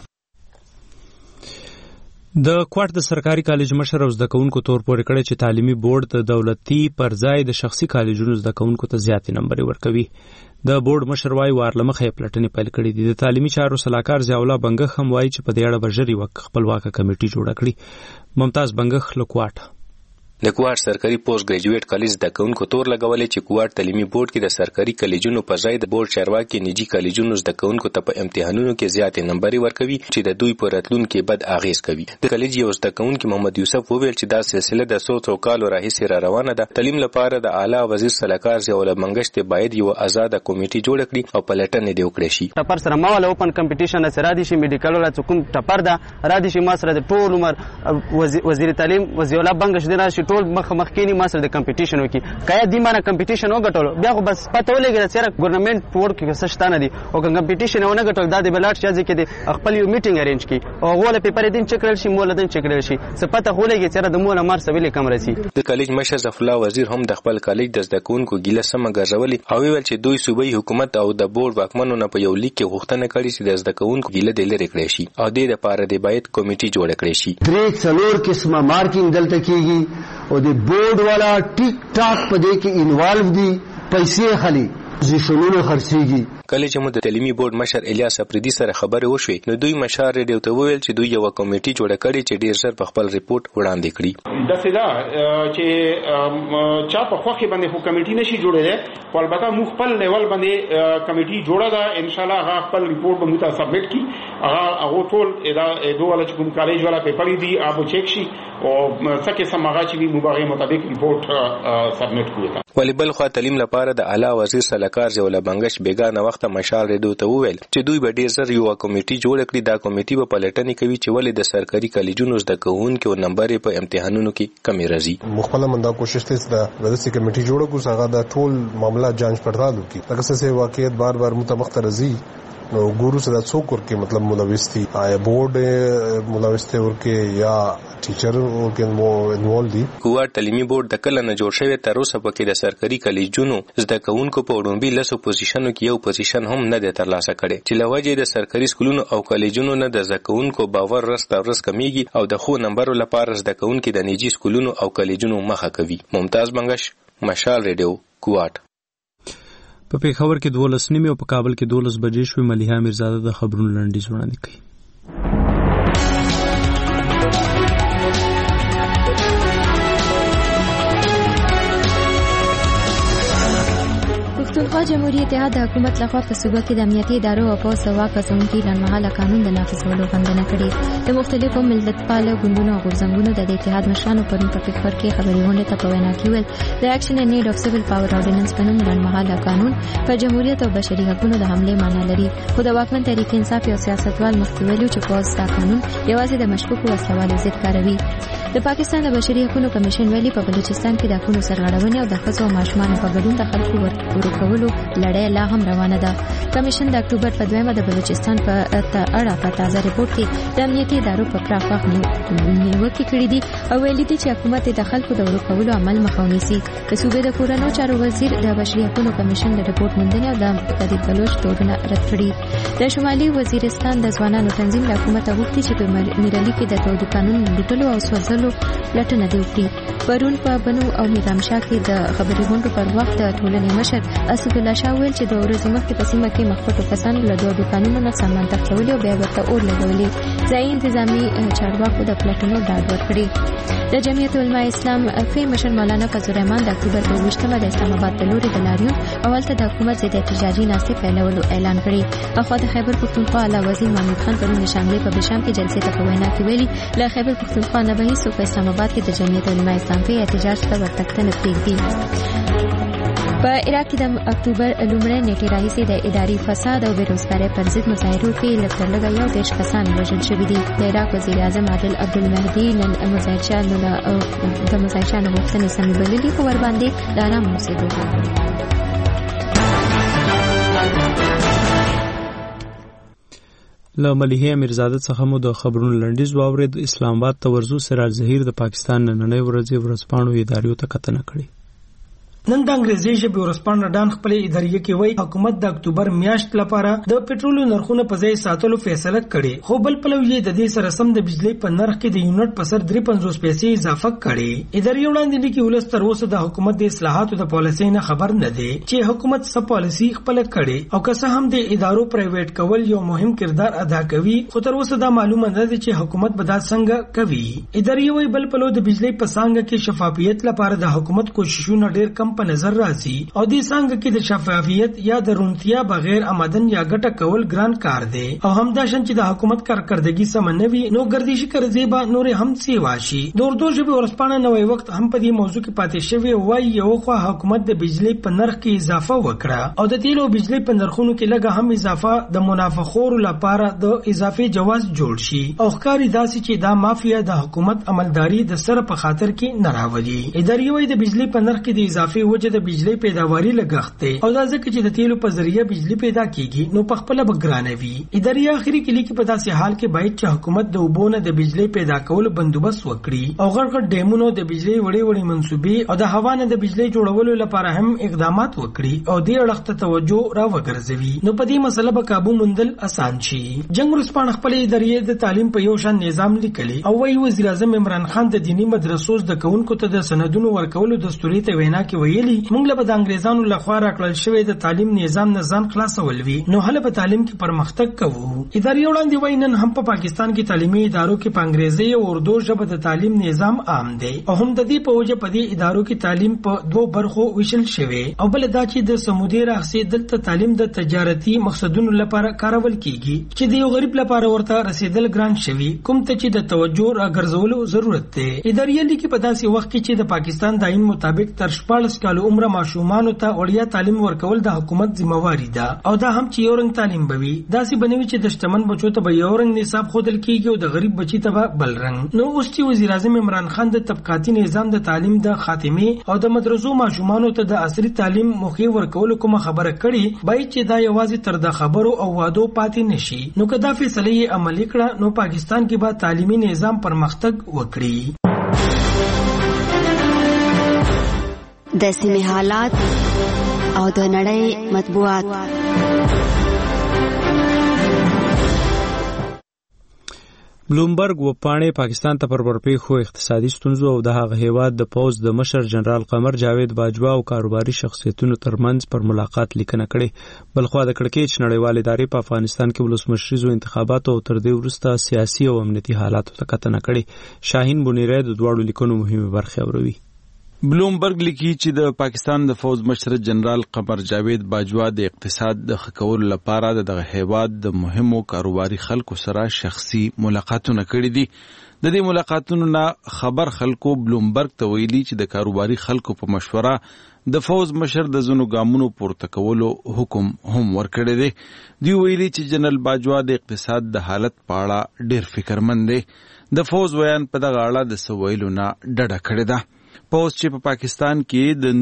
د کوټ د سرکاري کالج مشر او زده کوونکو تور پورې کړی چې تعلیمي بورډ د دولتي پر ځای د شخصي کالجونو زده کوونکو ته زیاتې نمبر ورکوي. د بورډ مشر وايي وارلمخه پلټنې پیل کړې دي. د تعلیمي چارو صلاحکار ضیاءالله بنګخ هم وايي چې په دې اړه به ژر یو خپلواکه کمیټه جوړه کړي. ممتاز بنګخ له کوټ د کوټ سرکاري پوسټ ګریجویټ کالج د کونکو تور لګولې چې کوټ تعلیمي بورډ کې د سرکاري کالجونو په ځای د بورډ چارواکي نجی کالجونو د کونکو ته په امتحانونو کې زیاتې نمبر ورکوي چې د دوی په راتلونکو بد اغیز کوي. د کالج یو د کونکو محمد یوسف وویل چې دا سلسله د 100 کالو راهیسې را روانه ده. تعلیم لپاره د اعلی وزیر صلاحکار ضیاءالله بنګش ته باید یو آزاد کمیټه جوړ کړي او پلټنې دی وکړي شي. ټپر سره ماول اوپن کمپټیشن سره دي شي میډیکل ولا کوم ټپر ده را دي شي ما سره د ټول عمر وزیر تعلیم ضیاءالله بنګش دی راشي ټول مخ کې ما سره د کمپټیشن وکي کیا دی مانه کمپټیشن وګټول بیا خو بس پته ولګی چې ګورنمنت ورک کې څه شتانه دي او کمپټیشن ونه ګټول د بلات شازي کې د خپل یو میټینګ ارینج کی او غوله پیپر دین چکرل شي مول دین چکرل شي څه پته ولګی چې د مول مار سویل کم رسی. د کالج مشر ظفر الله وزیر هم د خپل کالج د زده کوونکو ګیله سم ګرځولي او ویل چې دوی صوبایي حکومت او د بورډ واکمنو نه په یو لیک کې غوښتنه کړې چې د زده کوونکو ګیله د لری کړی شي او د لپاره د باید کمیټه جوړ کړي شي. درې څلور قسمه مارکینګ دلته کیږي او د بورډ والا ټیک ټاک په دې کې انوالو دي پیسې خالي زیشنونو خرڅيږي. کله چې مو د تعلیمي بورډ مشر الیاس افریدي سره خبرې وشوې نو دوی مشر ریډیو ته وویل چې دوی یو کمیټه جوړه کړې چې ډیر ژر په خپل ریپورت وړاندې کړي. د سدا چې چا په خوخي باندې خو کمیټه نشي جوړېده خو البته مو خپل لیول باندې کمیټه جوړه ده ان شاء الله هغه خپل ریپورت به مو ته سبمټ کړي هغه ټول دوه ولا چې کوم کالج والا پیپر دي هغه چک شي او څکه سمغه چې وي مبارک مطابق ریپورت سبمټ کړي. ولی بل خو تعلیم لپاره د اعلی وزیر صلاحکار ضیاءالله بنګش بیگانه وخت مشال ریډیو ته وویل چې دوی به ډیر زر یو کمیټه جوړ کړي. دا کمیټه به پلټنې کوي چې ولې د سرکاري کالجونو زده کوونکو نمبر په امتحانونو کې کمی راځي. مخبل مندا کوشش ته د ودسي کمیټه جوړه کو څنګه د ټول معاملات جانچ پړتال وکړي. لکه څه واقعیت بار بار متمخ راځي نو ګورو سره څوک ورکه مطلب ملوث دي آیا بورډ ملوث ته ورکه یا ټیچر ورکه انوالو دي. کوار تعلیمي بورډ د کله نه جوړ شوی تر اوسه پکې د سرکاري کالجونو زده کوونکو په وړاندې لسو پوزیشنو کې یو پوزیشن هم نه دی ترلاسه کړي چې لوجه د سرکاري سکولونو او کالجونو نه د زده کوونکو باور رسته ورس کمیږي او د خو نمبر لپاره زده کوونکو د نجی سکولونو او کالجونو مخه کوي. ممتاز بنگش، مشال ریډیو، کوات. په پیښور کې 12 نیمه او په کابل کې 12 بجې شوې. ملیحه میرزاده د خبرونو لنډیز وړاندې کوي. پښتونخوا جمهوریت اتحاد د حکومت لخوا په صوبه کې د امنیتي ادارو او پولیسو واکسونکي لنډمهاله قانون د نافذولو غندنه کړې. د مختلفو ملتپاله ګوندونو او غورځنګونو د اتحاد مشرانو پرون په پیښور کې خبري غونډه ته په وینا کې ویل د اکشن ان نیډ اف سیویل پاور اورډیننس په نوم لنډمهاله قانون په جمهوریت او بشري حقوقو د حمله معنی لري. خو د واکمن تحریک انصاف یو سیاستوال مخکې ویلو چې پولیس دا قانون یوازې د مشکوکو وسلوالو ضد کاروي. د پاکستان د بشري حقوقو کمیشن ویلي په بلوچستان کې د حقوقو سرغړونې او د ښځو او ماشومانو په ګډون د خلکو ورکولو لړۍ لا هم روانه ده. کمیشن د اکتوبر په 2 د بلوچستان په اړه په تازه ریپورت کې د امنیتي ادارو په پراخ وخت نیوکې کړې دي او ویلي دي چې حکومت د خلکو د ورکولو عمل مخه ونیسي. د صوبې د کورنیو چارو وزیر د بشري حقوقو کمیشن د ریپورت موندنې او د قدیر بلوچ تورونه رد کړي. د شمالي وزیرستان د ځوانانو تنظیم له حکومت غوښتي چې په میرالي کې د تودو قانون لټلو او سوځلو لټنه دی وکړي. پرون په بنو او نظامشاه کې د خبري غونډو پر وخت د ټولنې مشر اسد الله شاه ویل چې د ورځې مخکې په سیمه کې مخکټو کسانو له دوه قانونونو نه سامان تختولي او بیا ورته اور لګولي. ځایي انتظامی چارواکو د پلټنو ډاډ ورکړي. د جمعیت علماء اسلام فی مشر مولانا فضل الرحمن د اکتوبر په 20 د اسلام آباد په لوري د لاریون او هلته د حکومت ضد احتجاجي ناستې پیلولو اعلان کړی. اخوا د خیبر پښتونخوا اعلی وزیر محمود خان پرون د شانګلې په بشام کې جلسې ته په وینا کې ویلي له خیبر پښتونخوا نه به هیڅوک په اسلام آباد کې د جمعیت علماء اسلام فی احتجاج ته ورتګ نه پرېږدي. په عراق کې د اکتوبر لومړۍ نیټې راهیسې د اداري فساد او بیروزګارۍ پر ضد مظاهرو کې لږ تر لږه 11 کسان وژل شوي دي. د عراق وزیر اعظم عادل عبدالمهدي نن د مظاهرچیانو غوښتنې سمې بللي خو ورباندې د آرام اوسېدو له ملیحه میرزاده څخه مو د خبرونو لنډیز واورید. اسلام آباد ته ورځو سراج ظهیر د پاکستان نننۍ ورځپاڼو اداریو ته کتنه کړې. نن د انګریزي ژبې ورځپاڼه ډان خپل اداریه کې وایي حکومت د اکتوبر میاشت لپاره د پټرولو نرخونه په ځای ساتلو فیصله کړې. خو بل پلو یې د دې سره سم د بجلی په نرخ کې د یونټ په سر 53 پیسې اضافه کړې. اداریه وړاندې لیکي ولس تر اوسه د حکومت د اصلاحاتو د پالیسۍ نه خبر نه دی چې حکومت څه پالیسي خپل کړي او که څه هم د ادارو پرایویټ کول یو مهم کردار ادا کوي خو تر اوسه دا معلومه نه ده چې حکومت به دا څنګه کوي. اداریه وایي بل پلو د بجلی په څنګه کې شفافیت لپاره د حکومت کوششونه ډېر کم په نظر راځي او دې څنګه کې د شفافیت یا د رونتیا بغیر آمدن یا ګټه کول ګران کار دی او همداشان چې د حکومت کارکردګي سم نه وي نو ګردشي کرځي به نور هم سی واشي. د اردو ژبې ورځپاڼه نوې وخت هم په دې موضوع کې پاتې شوی وایي یو خو حکومت د بجلی په نرخ کې اضافه وکړه او د تیل او بجلی په نرخونو کې لږه هم اضافه د منافخورو لپاره د اضافي جواز جوړ شي او ښکاری داسې چې دا مافیا د حکومت عملداري د سره په خاطر کې نه راوړي. اداري وایي د بجلی په نرخ کې د اضافي وجه د بجلی پیداواري لګښت دی او دا ځکه چې د تیلو په ذریعہ بجلی پیدا کیږي نو په خپل بګرانوي. اداري اخري کې لیکي په داسې حال کې باید چې حکومت د وبونه د بجلی پیدا کولو بندوبست وکړي او غړغړ ډیمونو د بجلی وړي منسوبې او د هوا نه د بجلی جوړولو لپاره هم اقدامات وکړي او دې اړخ ته توجه را وګرځوي نو په دې مسله به قابو موندل اسان شي. جنگ ورسپانه خپل اداري د تعلیم په یو شان نظام لیکلي او وایي وزیر اعظم عمران خان د دینی مدرسو د کوونکو ته د سندونو ورکولو دستوري ته وینا کې ویلي موږ له د انګریزانو لخوا راکړل شوی د تعلیم نظام نه ځان خلاصول وی نو هله په تعلیم کې پرمختګ کوو. اداري وړاندې وایي نن هم په پاکستان کې تعلیمي ادارو کې په انګریزي او اردو ژبه د تعلیم نظام عام دی او هم د دې په وجه په دې ادارو کې تعلیم په دوه برخو ویشل شوی او بل دا چې د سمودي راخسي دلته تعلیم د تجارتي مقصدونو لپاره کارول کیږي چې د یو غریب لپاره ورته رسیدل ګران شوی کوم ته چې د توجه راګرځولو ضرورت دی. اداري لیکي په داسې وخت کې چې د پاکستان د آئین مطابق تر 14 14 کال عمر ماشومان ته وړیا تعلیم ورکول د حکومت ذمہواری ده او دا هم چې یو رنګ تعلیم بوي داسې بنوي چې د شتمن بچو ته به یو رنګ نصاب خودل کیږي او د غریب بچی ته به بل رنګ. نو اوس چې وزیر اعظم عمران خان د طبقاتي نظام د تعلیم د خاتمه او د مدرسو ماشومان ته د عصري تعلیم مخې ورکول کوم خبره کړي بای چې دا یوازې تر د خبرو او وعدو پاتې نشي. نو که دا فیصله یې عملي کړه نو پاکستان کې به تعلیمي نظام پرمختګ وکړي. د سیمې حالات او د نړۍ مطبوعات. بلومبرګ وپاڼې پاکستان ته پر ورپېښو اقتصادي ستونزو او د هغه هیواد د پوز د مشر جنرال قمر جاوید باجوا او کاروباري شخصیتونو ترمنځ پر ملاقات لیکنه کړې. بلخوا د کړکېچ نړیوال ادارې په افغانستان کې ولسمشریزو انتخاباتو او تر دې وروسته سیاسي او امنیتي حالاتو ته کتنه کړې. شاهین بنیری د دواړو لیکنو مهمه برخې اوروي. بلومبرګ لیکي چې د پاکستان د فوز مشر جنرال قمر جاوید باجوا د اقتصاد د ښه کولو لپاره دغه هیواد د مهمو کاروباري خلکو سره شخصي ملاقاتونه کړي دي. د دې ملاقاتونو نه خبر خلکو بلومبرګ ته ویلي چې د کاروباري خلکو په مشوره د فوز مشر د ځینو ګامونو پورته کولو حکم هم ورکړی دی. دوی ویلي چې جنرال باجوا د اقتصاد د حالت په اړه ډېر فکرمند دی. د فوز ویان په دغه اړه د څه ویلو نه ډډه کړې ده. پوز چې په پاکستان کې د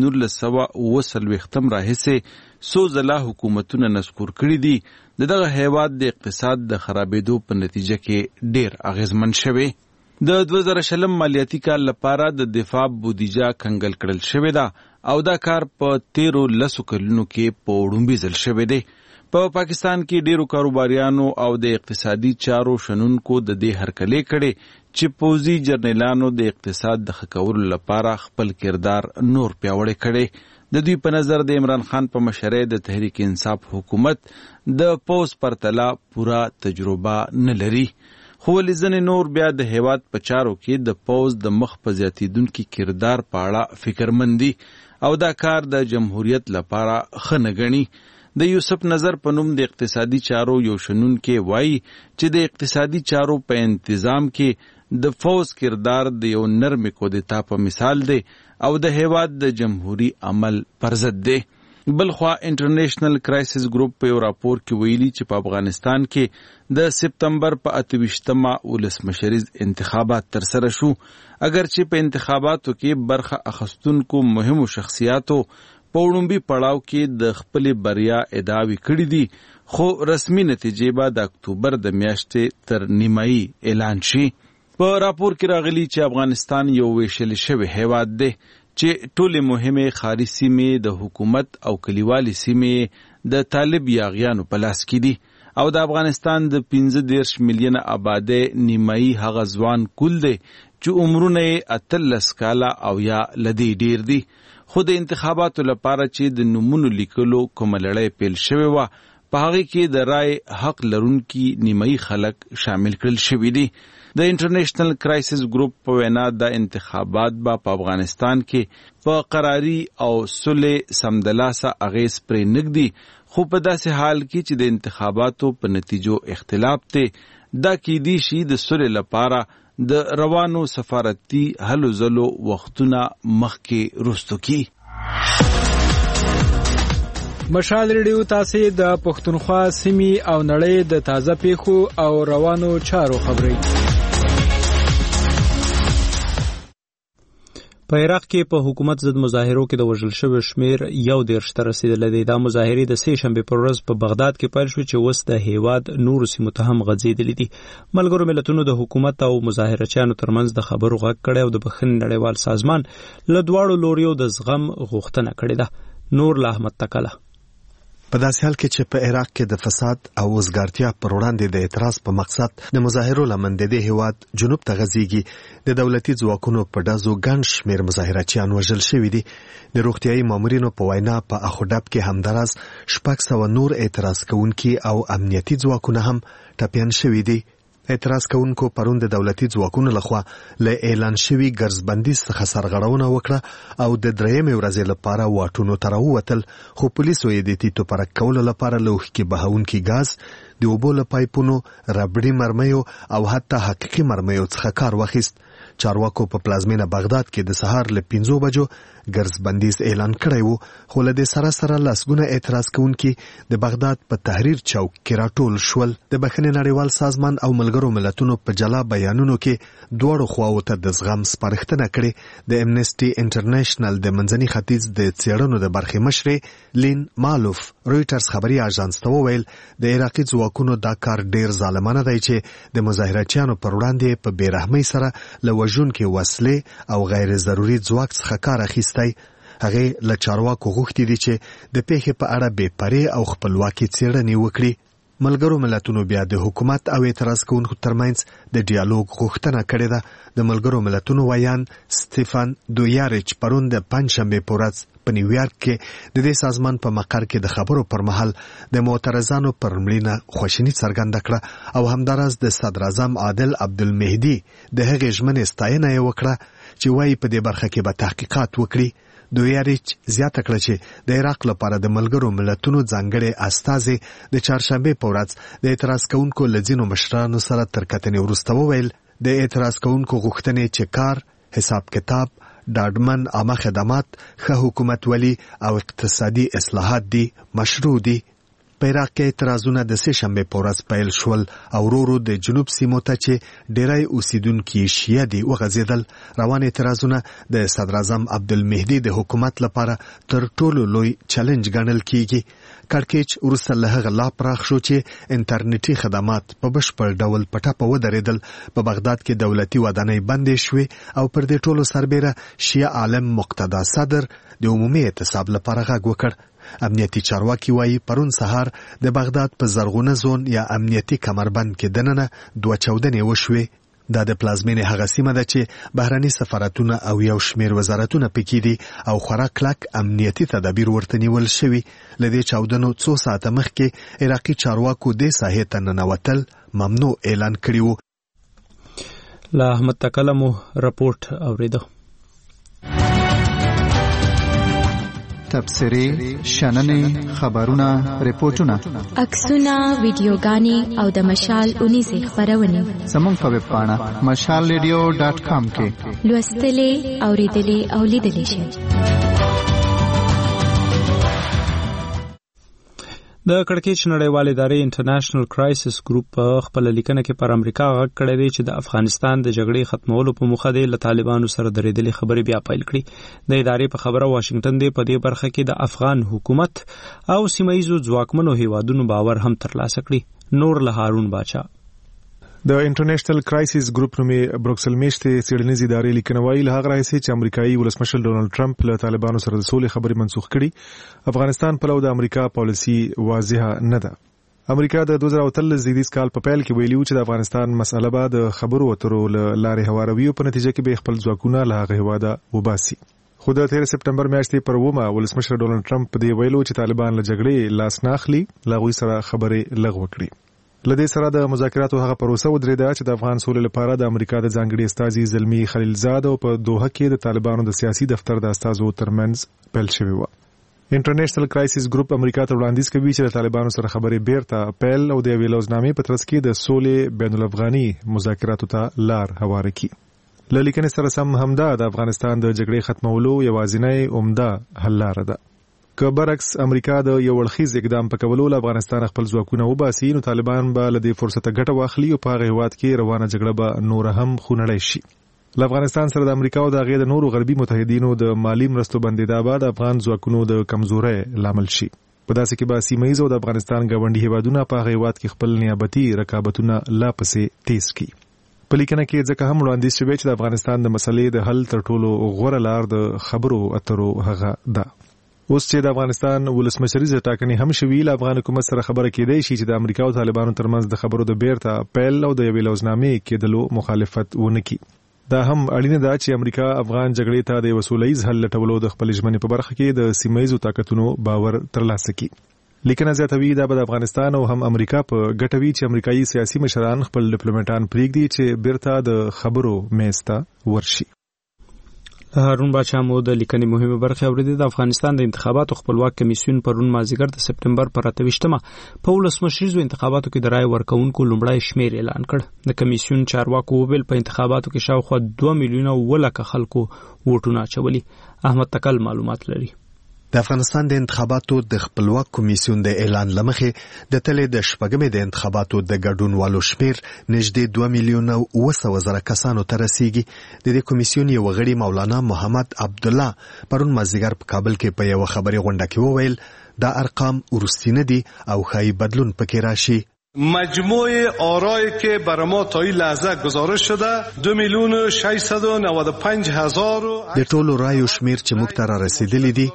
1940 راهیسې څو ځله حکومتونه نسکور کړي دي دغه هیواد د اقتصاد د خرابېدو په نتیجه کې ډېر اغیزمن شوی. د 2020 مالیاتي کال لپاره د دفاع بودیجه کنګل کړل شوې ده او دا کار په 13 کلونو کې په وړومبي ځل شوی دی. په پاکستان کې ډیرو کاروباریانو او د اقتصادي چارو شنونکو د دې هرکلې کړي چې پوزي جرنیلانو د اقتصاد د ښه کولو لپاره خپل کردار نور پیاوړی کړي. د دوی په نظر د عمران خان په مشرۍ د تحریک انصاف حکومت د پوز پرتله پوره تجربه نه لري. خو ولې ځینې نور بیا د هیواد په چارو کې د پوز د مخ په زیاتېدونکي کردار په اړه فکرمند دي او دا کار د جمهوریت لپاره ښه نه ګڼي. د یوسف نظر په نوم د اقتصادي چارو یو شنونکی وایي چې د اقتصادي چارو په انتظام کې د فوز کردار د یو نرم کودتا په مثال دی او د هیواد د جمهوری عمل پر ضد دی. بلخوا انټرنیشنل کرایسس ګروپ په یو راپور کې ویلي چې په افغانستان کې د سپتمبر په 28مه ولسمشریز انتخابات ترسره شو. اگر چې په انتخاباتو کې برخه اخیستونکو مهمو شخصیاتو په وړومبي پړاو کې د خپلې بریا ادعاوې کړې دي خو رسمي نتیجې به د اکتوبر د میاشتې تر نیمایي اعلان شي. په راپور کې راغلي چې افغانستان یو ویشل شوی هیواد دی چې ټولې مهمې ښاري سیمې د حکومت او کلیوالي سیمې د طالب یاغیانو په لاس کې دي او د افغانستان د 15 میلیونه آبادۍ نیمایي هغه ځوان کول دی چې عمرونه یې 18 کاله او یا لدې ډیر دي. خو د انتخاباتو لپاره چې د نومونو لیکلو کومه لړۍ پیل شوې وه په هغې کې د رای حق لرونکي نیمایي خلک شامل کړل شوي دي. د انټرنیشنل کرایسس ګروپ په وینا د انتخابات به په افغانستان کې په قراري او صلح سمدلاسه اغیز پرې نږدي خو په داسې حال کې چې د انتخاباتو په نتیجو اختلاف دی دا کیدی شي د صلح لپاره د روانو سفارتي هلو ځلو وختونه مخکې رستو کی. مشال ریډیو تاسو د پښتونخوا سیمې او نړۍ د تازه پیښو او روانو چارو خبري. په عراق کې په حکومت ضد مظاهرو کې د وژل شوی شمیر 11 ته رسیدلی دی. دا مظاهرې د سې شنبې پر ورځ په بغداد کې پیل شو چې اوس د هیواد نورو سیمو ته هم غځېدلې دي. ملګرو ملتونو د حکومت او مظاهرچیانو ترمنځ د خبرو غږ کړی او د بخښنې نړیوال سازمان له دواړو لوریو د زغم غوښتنه کړې ده. نور له احمد تکله. په داسې حال کې چې په عراق کې د فساد او وزګارتیا پر وړاندې د اعتراض په مقصد د مظاهرو لمن د هیواد جنوب ته غځيږي د دولتي ځواکونو په ډزو ګڼ شمېر مظاهرچیان وژل شوي دي. د روغتیايي مامورینو په وینا په اخوډب کې همداراز 600 نور اعتراض کوونکي او امنیتي ځواکونه هم ټپیان شوي دي. اعتراض کوونکو پرون د دولتي ځواکونو لخوا له اعلان شوی ګرځبندي څخه سرغړونه وکړه او د درېیمې ورځې لپاره واټونو ته راووتل خو پولیسو یې د تیتو پرک کولو لپاره له اوښکې بهونکي ګاز د اوبو له پایپونو ربړي مرمیو او حتی حقیقي مرمیو څخه کار واخیست. چارواکو په پلازمینه بغداد کې د سهار له 5 بجو ګرځ بندیز اعلان کړی وو، خو له دې سره لسګونه اعتراض کوونکي د بغداد په تحریر چوک کې راټول شول. د بخښنې نړیوال سازمان او ملګرو ملتونو په جلا بیانونو کې دواړو خواوو ته د زغم سپارښتنه کړې. د امنیسټي انټرنیشنل د منځني ختیځ د څېړنو د برخې مشرې لین مالوف رويټرز خبري اژانس ته وویل د عراقي ځواکونو دا کار ډیر ظالمانه دی چې د مظاهراتچیانو پر وړاندې په بېرحمۍ سره له وژونکې وسلې او غیر ضروري ځواک څخه کار اخیستی. هغې له چارواکو غوښتي دي چې د پیښې په اړه بې پرې او خپلواکي څېړنې وکړي. ملګرو ملتونو بیا د حکومت او اعتراض کوونکو ترمنځ د ډیالوګ غوښتنه کړې ده. د ملګرو ملتونو ویان سټيفن دویاریچ پرون د پنځشنبه په ورځ په نیویارک کې د دې سازمان په مقر کې د خبرو پر مهال د معترضانو پر مړینه خوشینی څرګنده کړه او همدارس د صدر اعظم عادل عبدالمهدي د هغې ژمنې ستاینه یې وکړه چې وايي په دې برخه کې به تحقیقات وکړي. دویاریچ زیاته کړه چې د عراق لپاره د ملګرو ملتونو ځانګړي استازي د چهارشنبه په ورځ د اعتراض کوونکو له ځینو مشرانو سره تر کتنې وروسته وویل د اعتراض کوونکو غوښتنې چې کار، حساب کتاب، ډاډمن عامه خدمات، ښه حکومتولي او اقتصادي اصلاحات دي مشروع دي. په عراق کې اعتراضونه د سه شنبه په ورځ پیل شول او ورو د جنوب سیمو ته چې ډیری اوسیدونکي شیعه دي وغځېدل. روان اعتراضونه د صدر اعظم عبدالمهدي د حکومت لپاره تر ټولو لوی چیلنج ګڼل کیږي. کړکېچ وروسته له هغه لا پراخ شو چې انټرنیټي خدمات په بشپړ ډول په ټپه ودرېدل. په بغداد کې دولتي ودانۍ بندې شوې او پر دې ټولو سربېره شیعه عالم مقتدا صدر د عمومي اعتصاب لپاره غږ وکړ. امنیتي چارواکي وایي پرون سهار د بغداد په زرغونه زون یا امنیتي کمربند کې دننه 2 چاودنې وشوې. دا د پلازمینې هغه سیمه ده چې بهرني سفارتونه او یو شمیر وزارتونه پکې دي او خورا کلک امنیتي تدابیر ورته نیول شوي. له دې چاودنو څو ساعته مخکې عراقي چارواکو دې ساحې ته ننوتل ممنوع اعلان کړی وو. له احمد تکلمو رپورټ اوریدو. تبصرې، شننې، خبرونه، ریپورتونه، عکسونه، ویډیوګانې او د مشال اونیزې خبرونه زموږ په ویب پاڼه mashalradio.com کې لوستلې، اوریدلې او لیدلې شئ. د کړکېچ نړیوال ادارې انټرنیشنل کرایسس ګروپ په خپل لیکنه کې پر امریکا غږ کړی دی چې د افغانستان د جګړې ختمولو په موخه د طالبانو سره درېدلې خبرې بیا پیل کړي. د ادارې په خبره واشنگټن دی په دې برخه کې د افغان حکومت او سیمایي ځواکمنو هیوادونو باور هم ترلاسه کړي. نور له هارون باچا. د انټرنیشنل کرایسس ګروپ نومي بروکسل میشتې څېړنیزې ادارې لیکنه وایي له هغه راهیسې چې امریکایي ولسمشر ډونالډ ټرمپ له طالبانو سره د سولې خبرې منسوخ کړي، افغانستان پلو د امریکا پالیسي واضحه نه ده. امریکا د 2013 زیږدیز کال په پیل کې ویلي و چې د افغانستان مسأله به د خبرو اترو له لارې هواروي او په نتیجه کې به خپل ځواکونه له هغه هیواده وباسي. خو د 13 سپټمبر میاشتې پر 9 ولسمشر ډونالډ ټرمپ په دې ویلو چې طالبان له جګړې لاس نه اخلي، له هغوی سره خبرې لغوه کړي. لدې سره د مذاکراتو هغه پروسه ودرېده چې د افغان سولې لپاره د امریکا د ځانګړي استازي زلمی خلیلزاد او په دوحه کې د طالبانو د سیاسي دفتر د استازو ترمنځ پیل شوی و. انټرنیشنل کرایسس ګروپ امریکا ته وړاندیز کوي چې د طالبانو سره خبرې بیرته پیل او د یوې لوزنامې په ترڅ کې د سولې بین الافغاني مذاکراتو ته لار هواره کړي. له لیکنې سره سم همدا د افغانستان د جګړې ختمولو یوازینی عمده حل لاره ده. که برعکس امریکا د یو اړخیز اقدام په کولو له افغانستان خپل ځواکونه وباسي، نو طالبان به له دې فرصته ګټه واخلي او په هغه هیواد کې روانه جګړه به نور هم خونړۍ شي. له افغانستان سره د امریکا او د هغې د نورو غربي متحدینو د مالی مرستو بندېدا به د افغان ځواکونو د کمزورۍ لامل شي. په داسې کې به سیمه ییز او د افغانستان ګاونډي هیوادونه په هغه هیواد کې خپل نیابتي رقابتونه لا پسې تیز کړي. په لیکنه کې ځکه هم وړاندیز شوی چې د افغانستان د مسلې د حل تر ټولو غوره لار د خبرو اترو هغه ده. اوس چې د افغانستان ولسمشریزه ټاکنې هم شوي، له افغان حکومت سره خبره کېدای شي چې د امریکا او طالبانو ترمنځ د خبرو د بیرته پیل او د یوې لوزنامې کېدلو مخالفت ونه کړي. دا هم اړینه ده چې امریکا افغان جګړې ته د یو سولهییز حل لټولو د خپل ژمنې په برخه کې د سیمهییزو طاقتونو باور ترلاسه کړي. لیکنه زیاتوي دا به د افغانستان او هم امریکا په ګټه وي چې امریکایي سیاسي مشران خپل ډیپلوماټان پرېږدي چې بیرته د خبرو میز ته ورشي. هارون باچا مو د لیکنې مهمه برخه اوریدي. د افغانستان د انتخاباتو خپلواک کمیسیون پرون مازیګر د سپټمبر پر 28مه په ولسمشریزو انتخاباتو کې د رای ورکوونکو لومړی شمیر اعلان کړ. د کمیسیون چارواکو ویل په انتخاباتو کې شاوخوا 2 میلیونه ولکه خلکو ووټونه اچولي. احمد تکل معلومات لري. د افغانستان د انتخاباتو د خپلواک کمیسیون د اعلان لمخې د تلې د شپږمې د انتخاباتو د ګډونوالو شمیر نږدې 2 میلیونه 900 زره کسانو ته رسیږي. د دې کمیسیون یو غړي مولانا محمد عبدالله پرون مازیګر په کابل کې په یو خبري غونډه کې وویل دا ارقام ورستینه دي او خای بدلون پکې راشي. مجموع آرایی که برای ما تا این لحظه گزارش شده 2,695,000 د ټولو رایو شمیر چې موږ ته را رسیدلی دي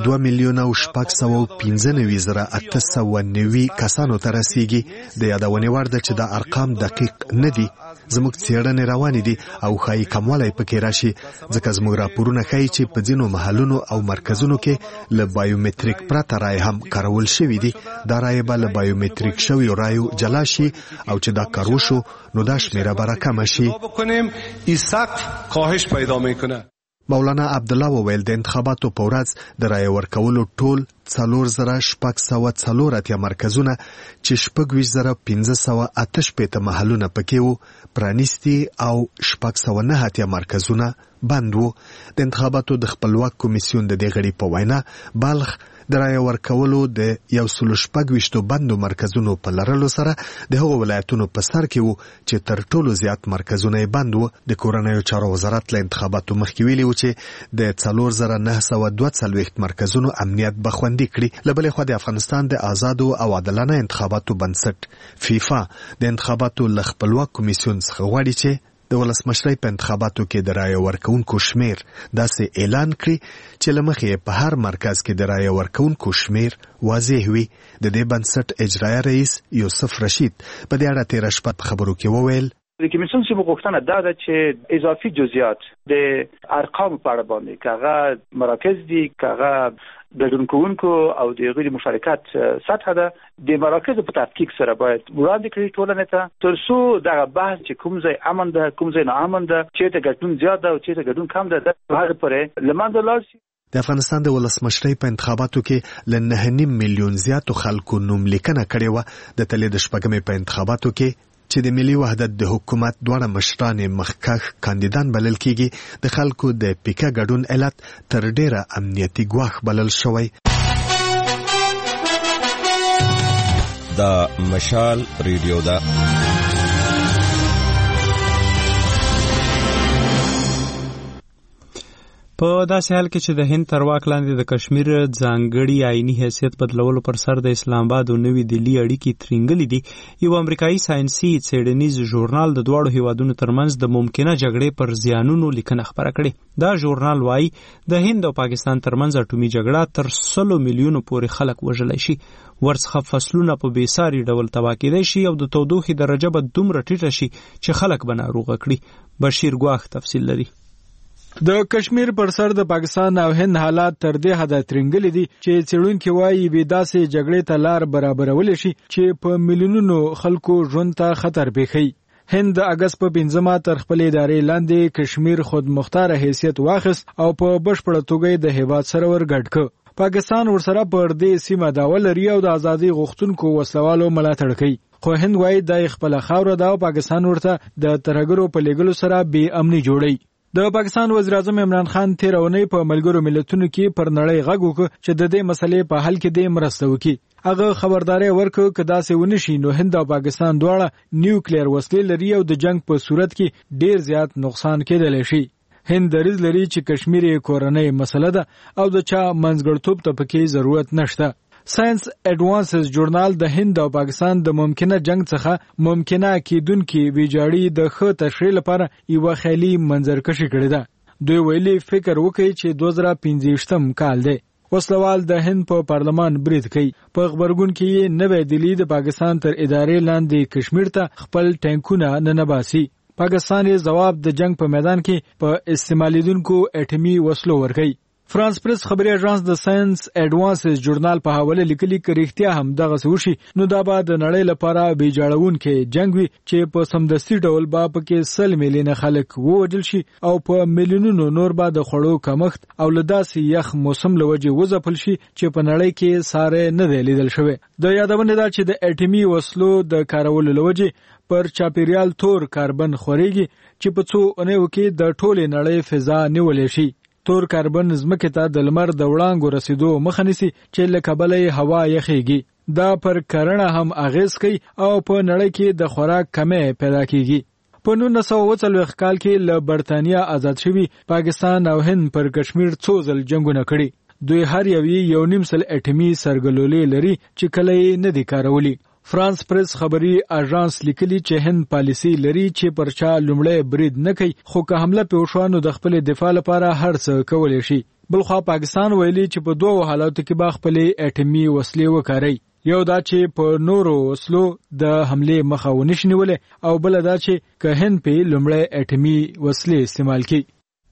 2,695,890 کسانو ته رسیږي. د یادونې وړ ده چې دا ارقام دقیق نه دي. زموږ څېړنې روانې دي او ښایي کموالی پکې راشي ځکه زموږ راپورونه ښایي چې په ځینو محلونو او مرکزونو کې له بایومتریک پرته رایې هم کارول شوي دي. دا رایې به له بایومتریک شویو رایو جلا شي او چې دا کار وشو نو دا شمیره به راکمه شي. مولانا عبدالله وویل د انتخاباتو په ورځ د رایې ورکولو ټول 4,604 مرکزونه چې 26,588 محلونه پکې وو پرانیستي او 609 مرکزونه بند وو. د انتخاباتو د خپلواک کمیسیون د دې غړي په وینا بالغ د رایې ورکولو د 126 بندو مرکزونو په لرلو سره د هغو ولایتونو په سر کې وو چې تر ټولو زیات مرکزونه یې بند وو. د کورنیو چارو وزارت له انتخاباتو مخکې ویلي و چې د 4,942 مرکزونو امنیت به خوندي کړي. له بلې خوا د افغانستان د آزادو او عادلانه انتخاباتو بنسټ فیفا د انتخاباتو له خپلواک کمیسیون څخه غواړي چې د ولسمشرۍ په انتخاباتو کې د رایې ورکوونکو شمیر داسې اعلان کړي چې له مخې په هر مرکز کې د رایې ورکوونکو شمیر واضح وي. د دې بنسټ اجرایي رئیس یوسف رشید په دې اړه تېره شپه په خبرو کې وویل د کمیسیون څخه غوښتنه ده چې اضافي جزئیات د ارقام په اړه باندې کاغه مراکز دي کاغه ګډون کوونکو او د غیر مشارکت سطح ده د مراکز په تحقیق سره باید وړاندې کړي ټولنې ته ترڅو دا بحث چې کوم ځای امن ده کوم ځای ناامن ده چیرته ګډون زیات ده او چیرته ګډون کم ده هغه پرې لمنځه لاړ شي. د افغانستان د ولسمشرۍ په انتخاباتو کې له 9.5 میلیون زیاتو خلکو نوم لیکنه کړې وه. د تلې د شپږمې په انتخاباتو کې چې د ملي وحدت د حکومت دواړه مشران مخکښ کاندیدان بلل کېږي د خلکو د پیکه ګډون علت تر ډیره امنیتي ګواښ بلل شوی. دا مشال ریډیو ده. په داسې حال کې چې د هند تر واک لاندې د کشمیر ځانګړي آئینی حیثیت بدلولو پر سر د اسلام آباد او نوې دهلي اړیکې ترینګلې دي، یو امریکایي ساینسي څېړنیز ژورنال د دواړو هیوادونو ترمنځ د ممکنه جګړې پر زیانونو لیکنه خپره کړې. دا ژورنال وایي د هند او پاکستان ترمنځ اټومي جګړه تر 100 میلیونو پورې خلک وژلی شي، ورڅخه فصلونه په بېساري ډول تباه کېدی شي او د تودوخې درجه به دومره ټیټه شي چې خلک به ناروغه کړي. بشیر ګواښ تفصیل لري. د کشمیر پر سر د پاکستان او هند حالات تر دې حده ترنګلې دي چې څېړونکي وایي به داسې جګړې ته لار برابرول شي چې په میلیونونو خلکو ژوند ته خطر پیښي. هند د اگست په 15 تر خپل ادارې لاندې کشمیر خود مختار حیثیت واخیست او په بشپړه توګه د هیواد سره ورګډ ک. پاکستان ورسره پر دې سیمه داول لري او د ازادي غوښتونکو وسلوالو ملاتړ کوي. خو هند وایي د خپل خاور د پاکستان ورته د ترهګرو په لګلو سره بې امني جوړي. د پاکستان وزیر اعظم عمران خان تیر اونۍ په ملګرو ملتونو کې پر نړۍ غږ وکړ چې د دې مسلې په حل کې د مرسته وکړي. هغه خبرداري ورکړه چې داسې ونشي نو هند او پاکستان دواړه نیوکلیر وسلې لري او د جنگ په صورت کې ډیر زیات نقصان کېدلی شي. هند دریځ لري چې کشمیر یې کورنۍ مسله ده او د چا منځګړتوب ته پکې ضرورت نشته. ساينس اډوانسز ژورنال د هند او پاکستان د ممکنه جنگ څخه ممکنه کېدونکې ویجاړي د ښه تشریح لپاره یو خیالي منظرکشي کړې ده. دوی ویلي فکر وکړي چې 2015 کال دی. وسلوال د هند په پارلمان برید کوي. په خبرګون کې نوې دهلی د پاکستان تر ادارې لاندې کشمیر ته خپل ټانکونه ننباسي. پاکستان یې ځواب د جنگ په میدان کې په استعمالیدونکو اټومي وسلو ورکوي. فرانس پریس خبري اژانس د ساينس اډوانسز ژورنال په حواله لیکلي چې اړتیا هم دغه سوشي نو دا به د نړۍ لپاره بیجاړون کې جنگ وي چې په سمدستي ډول به پکې 100 میلیونه خلک ووجل شي او په میلیونونو نور به د خړو کمښت او لداسي یخ موسم لوجه وځپل شي چې په نړۍ کې ساره نه دی لیدل شوی. د یادونه ده چې د اټومي وسلو د کارولو لوجه پر چاپیریال تور کاربن خوريږي چې په څو اونیو کې د ټوله نړۍ فضا نیولې شي. تور کاربن ځمکې ته د لمر د وړانګو رسیدو مخه نیسي چې له کبله هوا یخېږي. دا پر کرنه هم اغیز کوي او په نړۍ کې د خوراک کمی پیدا کیږي. په 1940 کال کې له برتانیا آزاد شوی پاکستان او هند پر کشمیر څو ځل جنگونه کړي. دوی هر یو 1.5 اټومي سرګلولې لري چې کله یې نه دي کارولي. فرانس پریس خبري اژانس لیکلي چې هند پالیسي لري چې پر چا لومړی برید نه کوي، خو که حمله پیوښانو د خپل دفاع لپاره هر څه کولی شي. بلخوا پاکستان ویلي چې په دوه حالاتو کې به خپل اټومي وسلې وکاري. یو دا چې په نورو وسلو د حمله مخه ونشي نیولې، او بل دا چې که هند په لومړی اټومي وسلې استعمال کړي.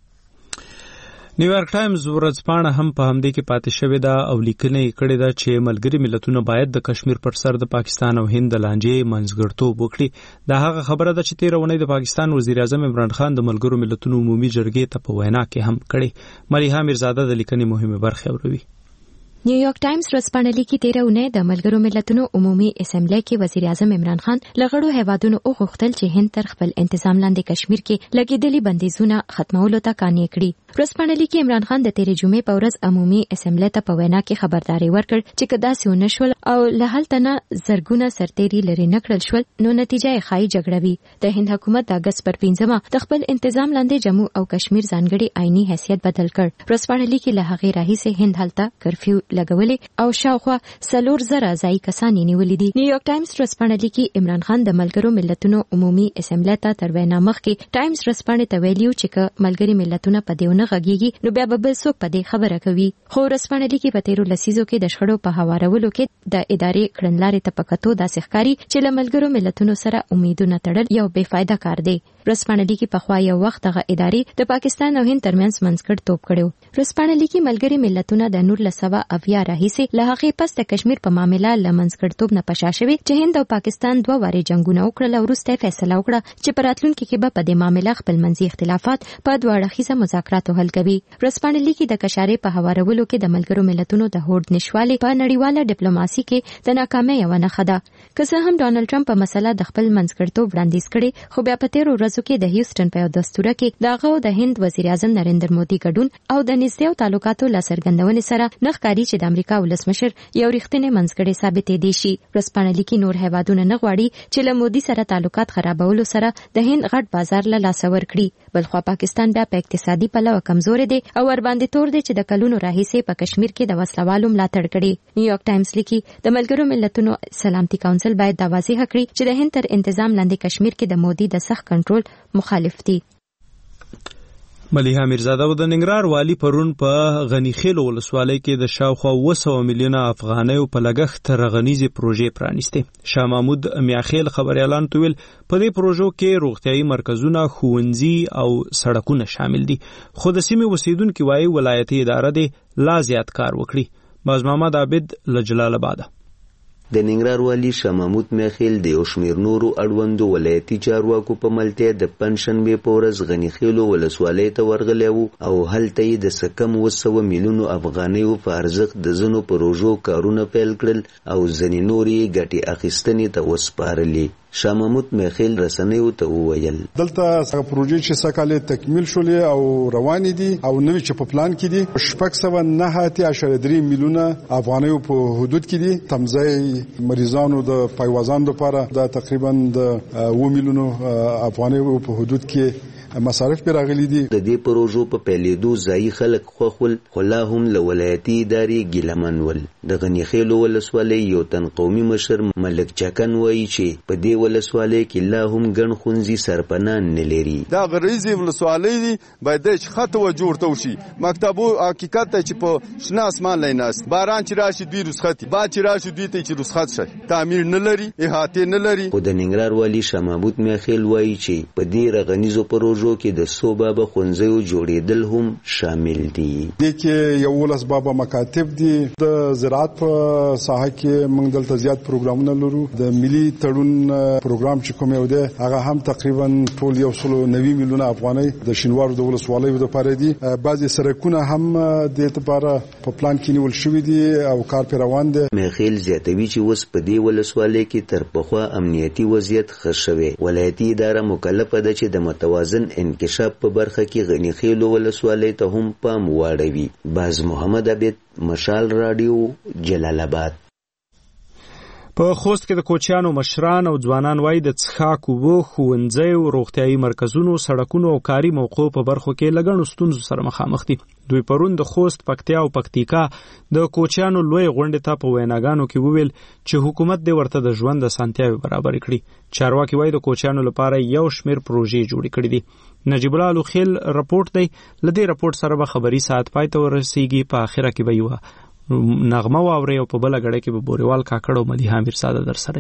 نیویارک ټایمز ورځپاڼه هم په همدې کې پاتې شوې ده او لیکنه یې کړې ده چې ملګري ملتونه باید د کشمیر پر سر د پاکستان او هند د لانجې منځګړیتوب وکړي. دا هغه خبره ده چې تېره اونۍ د پاکستان وزیر اعظم عمران خان د ملګرو ملتونو عمومي جرګې ته په وینا کې هم کړې. ملیحه میرزاده د لیکنې مهمه برخه اوروي. نیویارک ټایمز ورځپاڼه لیکي 13 اونۍ د ملګرو ملتونو عمومي اسمبلی کې وزیر اعظم عمران خان لغړو هیوادونو وغوښتل چې هند تر خپل انتظام لاندې کشمیر کې لګیدلي بندیزونه ختمولو ته قانع کړي. ورځپاڼه لیکي عمران خان د 13 جمعې په ورځ عمومي اسمبلی ته په وینا کې خبرداري ورکړ چې که داسې ونه شول او له هلته نه زرګونه سرتیري لرې نه کړل شول نو نتیجه یې ښایي جګړه وي. د هند حکومت د اګست پر 5 د خپل انتظام لاندې جموں او کشمیر ځانګړي آئینی حیثیت بدل کړ. ورځپاڼه لیکي له هغې راهیسې هند هلته کرفیو لګولې او شاوخوا 4,000 ځایي کسان یې نیولي دي. نیویارک ټایمز ورځپاڼه لیکي عمران خان د ملګرو ملتونو عمومي اسمبلی ته تر وینا مخکې ټایمز ورځپاڼې ته ویلي چې که ملګري ملتونه په دې ونه غږیږي نو بیا به بل څوک په دې خبره کوي. خو ورځپاڼه لیکي په 13 لسیزو کې د شخړو په هوارولو کې د ادارې کړنلارې ته په کتو داسې ښکاري چې له ملګرو ملتونو سره امیدونه تړل یو بې فایده کار دی. ورځپاڼه لیکي پخوا یو وخت هغه ادارې د پاکستان او هند ترمنځ منځګړیتوب کړی. ورځپاڼه لیکي ملګري ملتونه د 1980 راهیسې له هغې پس د کشمیر په معامله له منځګړیتوب نه پشا شوي چې هند او پاکستان 2 وارې جنگونه وکړل او وروسته فیصله وکړه چې په راتلونکي کې به په دې معامله خپل منځي اختلافات په دوه اړخیزه مذاکراتو حل کوي. ورځپاڼه لیکي د کشارې په هوارولو کې د ملګرو ملتونو د هوډ نشوالي په نړیواله ډیپلوماسي کې د ناکامۍ یوه نښه ده. که څه هم ډانلډ ټرمپ په مسله د خپل منځګړیتوب وړاندیز کړی، خو بیا په 13 ورځو کې د هیوستن په یو دستوره کې د هغه د هند وزیر اعظم نریندر مودي ګډون او د نږدې تعلقاتو له څرګندونې سره نه ښکاري چې د امریکا ولسمشر یو رښتینی منځګړی ثابتې دی شي. ورځپاڼه لیکي نور هیوادونه نه غواړي چې له مودي سره تعلقات خرابولو سره د هند غټ بازار له لاسه ورکړي. بلخوا پاکستان بیا په اقتصادي پلوه کمزوري دی او ورباندې تور دی چې د کلونو راهیسې په کشمیر کې د وسلوالو ملاتړ کړي. نیویارک ټایمز لیکي د ملګرو ملتونو سلامتي کونسل باید دا واضح کړي چې د هند تر انتظام لاندې کشمیر کې د مودي د سخت کنټرول مخالف دي. ملیحه میرزاده د ننګرهار والی پرون په غنی خیل ولسوالۍ کې د شاوخوا 200 میلیونه افغانیو په لګښت رغنیزي پروژې پرانیسته. شاه محمود میاخیل خبريالان تویل په دې پروژو کې روغتيایي مرکزونه، ښوونځي او سړکونه شامل دي. خو د سیمې اوسیدونکو وايي ولایتي اداره دې لا زیات کار وکړي. باز محمد عابد له جلال آباد. د ننګرهار والی شاه محمود میاخیل د یو شمېر نورو اړوندو ولایتي چارواکو په ملتیا د پنجشنبې په ورځ غني خیلو ولسوالۍ ته ورغلی و او هلته یې د څه کم 200 میلیونو افغانیو په ارزښت د ځینو پروژو کارونه پیل کړل او ځینې نورې ګټې اخیستنې ته وسپارلې. شاه محمود میاخیل رسنیو ته وویل دلته څنګه پروژې چې سکهاله تکمیل شولې او روانې دي او نوې چې په پلان کې دي 609.3 میلیونه افغانیو په حدود کې دي. تمځای مریضانو د پایوازانو لپاره دا تقریبا د 2 میلیونو افغانیو په حدود کې مصارف پر راغلي دي. د دې پروژو په پیلېدو ځایي خلک خوښول، خو لا هم له ولایتي ادارې ګیلمن ول. د غني خیلو ولسوالۍ یو تن قومي مشر ملک چکن وایي چې په دې ولسوالۍ کې لا هم ګڼ ښوونځي سرپنان نه لري. دا غریزي ولسوالۍ دي باید چې خط و جوړ شي. مکتبو حقیقت ته چې په شنه اسمان لیناس باران چې راشي دوی رسخت با چې راشي دوی ته چې رسخت شي تعمیر نه لري، احاطه نه لري. خو د ننګرهار والی شاه محمود میاخیل وایي چې په دې رغنیزو پروژو کې د 100 بابا ښوونځیو جوړېدل هم شامل دي. د کې یو ولس بابا مکاتب دي. د زراعت په ساحه کې موږ دلته زیات پروګرامونه لرو. د ملي تړون پروګرام چې کوم یو دی هغه هم تقریبا ټول 190 میلیونه افغانۍ د شینوارو د ولسوالیو لپاره دي. بعضي سرکونه هم د لپاره په پلان کې نیول شوی دي او کار پر روان دی. میخیل زیاتوي چې اوس په دې ولسوالۍ کې تر پخوا امنیتي وضعیت ښه شوی. ولایتي اداره مکلفه ده چې د متوازن انکشاف په برخه کې غنی خیلو ولسوالۍ ته هم پام واړوي. باز محمد عبید، مشال رادیو، جلال آباد. په خوست کې د کوچیانو مشران او ځوانان وایي د څښاک اوبو، ښوونځیو، روغتیايي مرکزونو، سړکونو او کاري موقعو په برخو کې لګڼو ستونزو سره مخامخ دي. دوی پرون د خوست، پکتیا او پکتیکا د کوچیانو لوی غونډې ته په ویناګانو کې وویل چې حکومت دې ورته د ژوند اسانتیاوې برابر کړي. چارواکي وایي د کوچیانو لپاره یو شمېر پروژې جوړې کړې دي. نجیب الله لوخیل رپورټ دی. لدې رپورټ سره به خبري ساعت پای ته ورسیږي. په اخره کې به یو نغمه واوري او په بل غړې کې به بوريوال کاکړ او مدیحه امیر ساده در سره.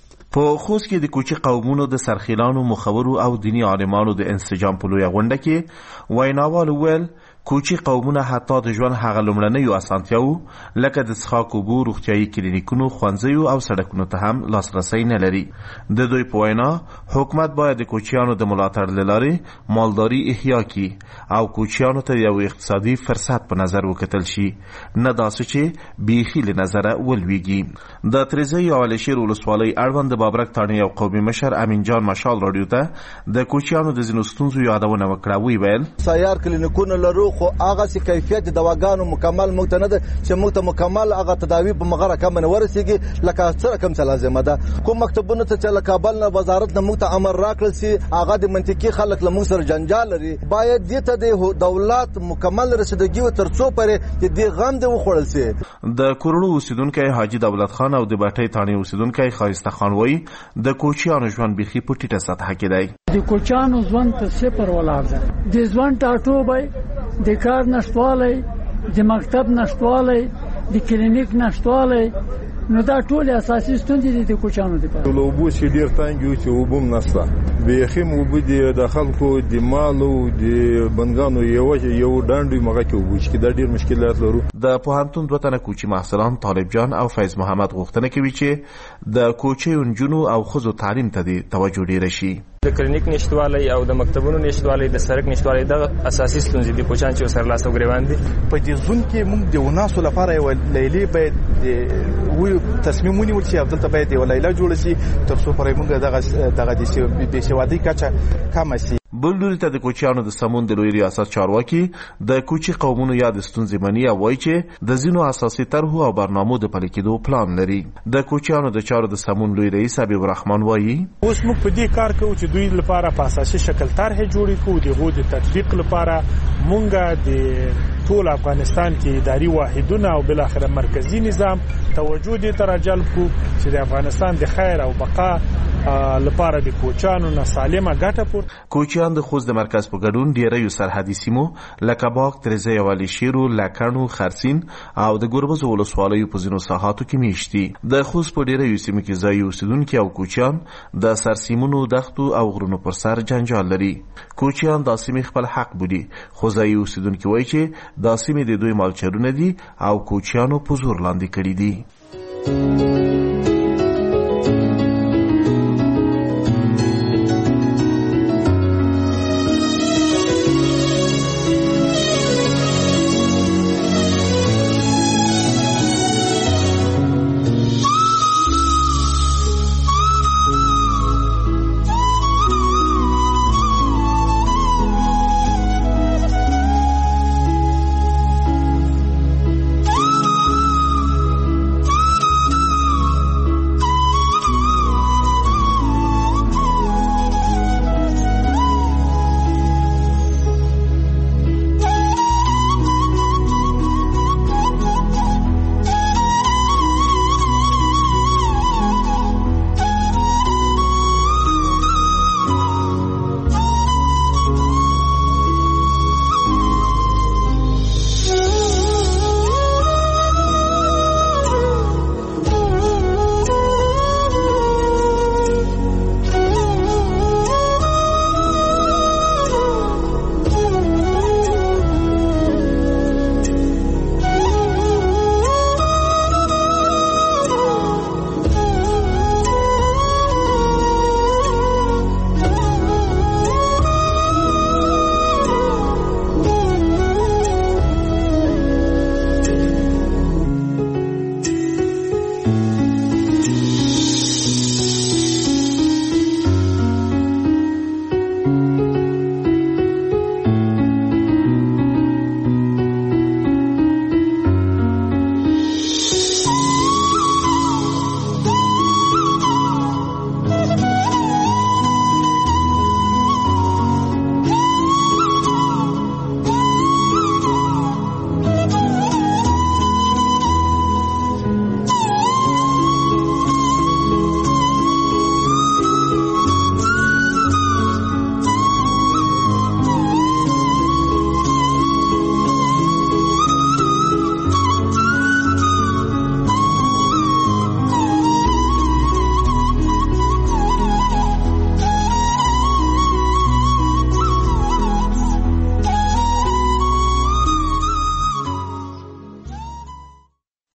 په خوست کې د کوچي قومونو د سرخیلانو، مخورو او دینی عالمانو د انسجام په لویه غونډه کې ویناوال ویل کوچي قومونه حتی د ژوند هغه لومړنیو اسانتیاوو لکه د څښاک اوبو، روغتیايي کلینیکونو، ښوونځیو او سړکونو ته هم لاسرسی نه لري. د دوی په وینا حکومت باید د کوچیانو د ملاتړ له لارې مالداري احیا کړي او کوچیانو ته یو اقتصادي فرصت په نظر وکتل شي، نه داسې چې بیخي له نظره ولویږي. د تریزی او علشیر ولسوالۍ اړوند د بابرک تاڼي یو قومي مشر امین جان مشال راډیو ته د کوچیانو د ځینو ستونزو یادونه وکړه. وی ویل سیار کلینیکونه لرو خو هغه سي کیفیت د دواګانو مکمل موږ ته نه ده چې موږ ته مکمل هغه تداوی په مغره کم نه ورسیږي لکه څه کم څه لازمه ده. کوم مکتبونه ته چې کابل نه وزارت نه موږ ته امر راکړل سي هغه د منطقي خلک له موږ سره جنجال لري. باید دې ته د دولت مکمل رسیدګي و ترڅو پرې چې دې غم دې وخوړل سي. د کورړو اوسیدونکو حاجی دولت خان او د بټۍ تاڼي اوسیدونکو خایسته خان وایي د کوچیانو ژوند بيخي په ټیټه سطح کې دی. د کوچیانو ژوند په صفر ولاړ دی. د ژوند ټاټوبی، د کار نشټوالی، د مکتب نشټوالی، د کلینیک نشټوالی، نو دا ټول اساسي ستونزې دي د کوچیانو لپاره. اوبو چې ډېر تنګ یو چې اوبه هم نشته، بیخي اوبه د خلکو د مالو د بندګانو یو ډانډ مغه کې اوبه چې دا ډېر مشکلات لرو. د پوهنتون دوه تنه کوچي محصلان طالب جان او فیض محمد غوښتنه کوي چې د کوچیو نجونو او ښځو تعلیم ته د توجه ډېره شي. د کلینیک نشټوالی او د مکتبونو نشټوالی، د سړک نشټوالی د اساسي ستونزې دي کوچیان چې سره لاس او ګریوان دي. په دې ځون کې موږ د وناسو لپاره یو لیلې باید تصمیم ونیول شي او دلته باید یو لیله جوړ شي ترڅو پرې موږ دغه د بېسوادۍ کچه کمه شي. بل لوري ته د کوچیانو د سمون د لوی ریاست چارواکي د کوچي قومونو یاد ستونزې مني او وایي چې د ځینو اساسي طرحو او برنامو د پلي کېدو پلان لري. د کوچیانو د چارو د سمون لوی رئیس حبیب الرحمن وایي اوس موږ په دې کار کوو چې دوی لپاره په اساسي شکل طرحې جوړې کړو. دغه د تطبیق لپاره موږ د ټول افغانستان کې اداري واحدونه او بل اخر مرکزی نظام توجه دې ته راجلب کړو چې د افغانستان د خیر او بقا لپاره د کوچیانو نه سالمه ګټه پور. کوچیان د خوست د مرکز په ګډون ډیرې سرحدي سیمو لکه باغ، تریزی او علشیر، لکڼو، خرسین او د ګربز ولسوالیو په ځینو ساحاتو کې میشتي. د خوست په ډیرې سیمو کې ځای اوسیدونکي او کوچیان د سرسیمونو، دښتو او غرونو پر سر جنجال لري. کوچیان د سیمې خپل حق بودي، خو ځای اوسیدونکي وایي چې د سیمې د دوی مالچرونه دي او کوچیانو په زور لاندې کړي دي.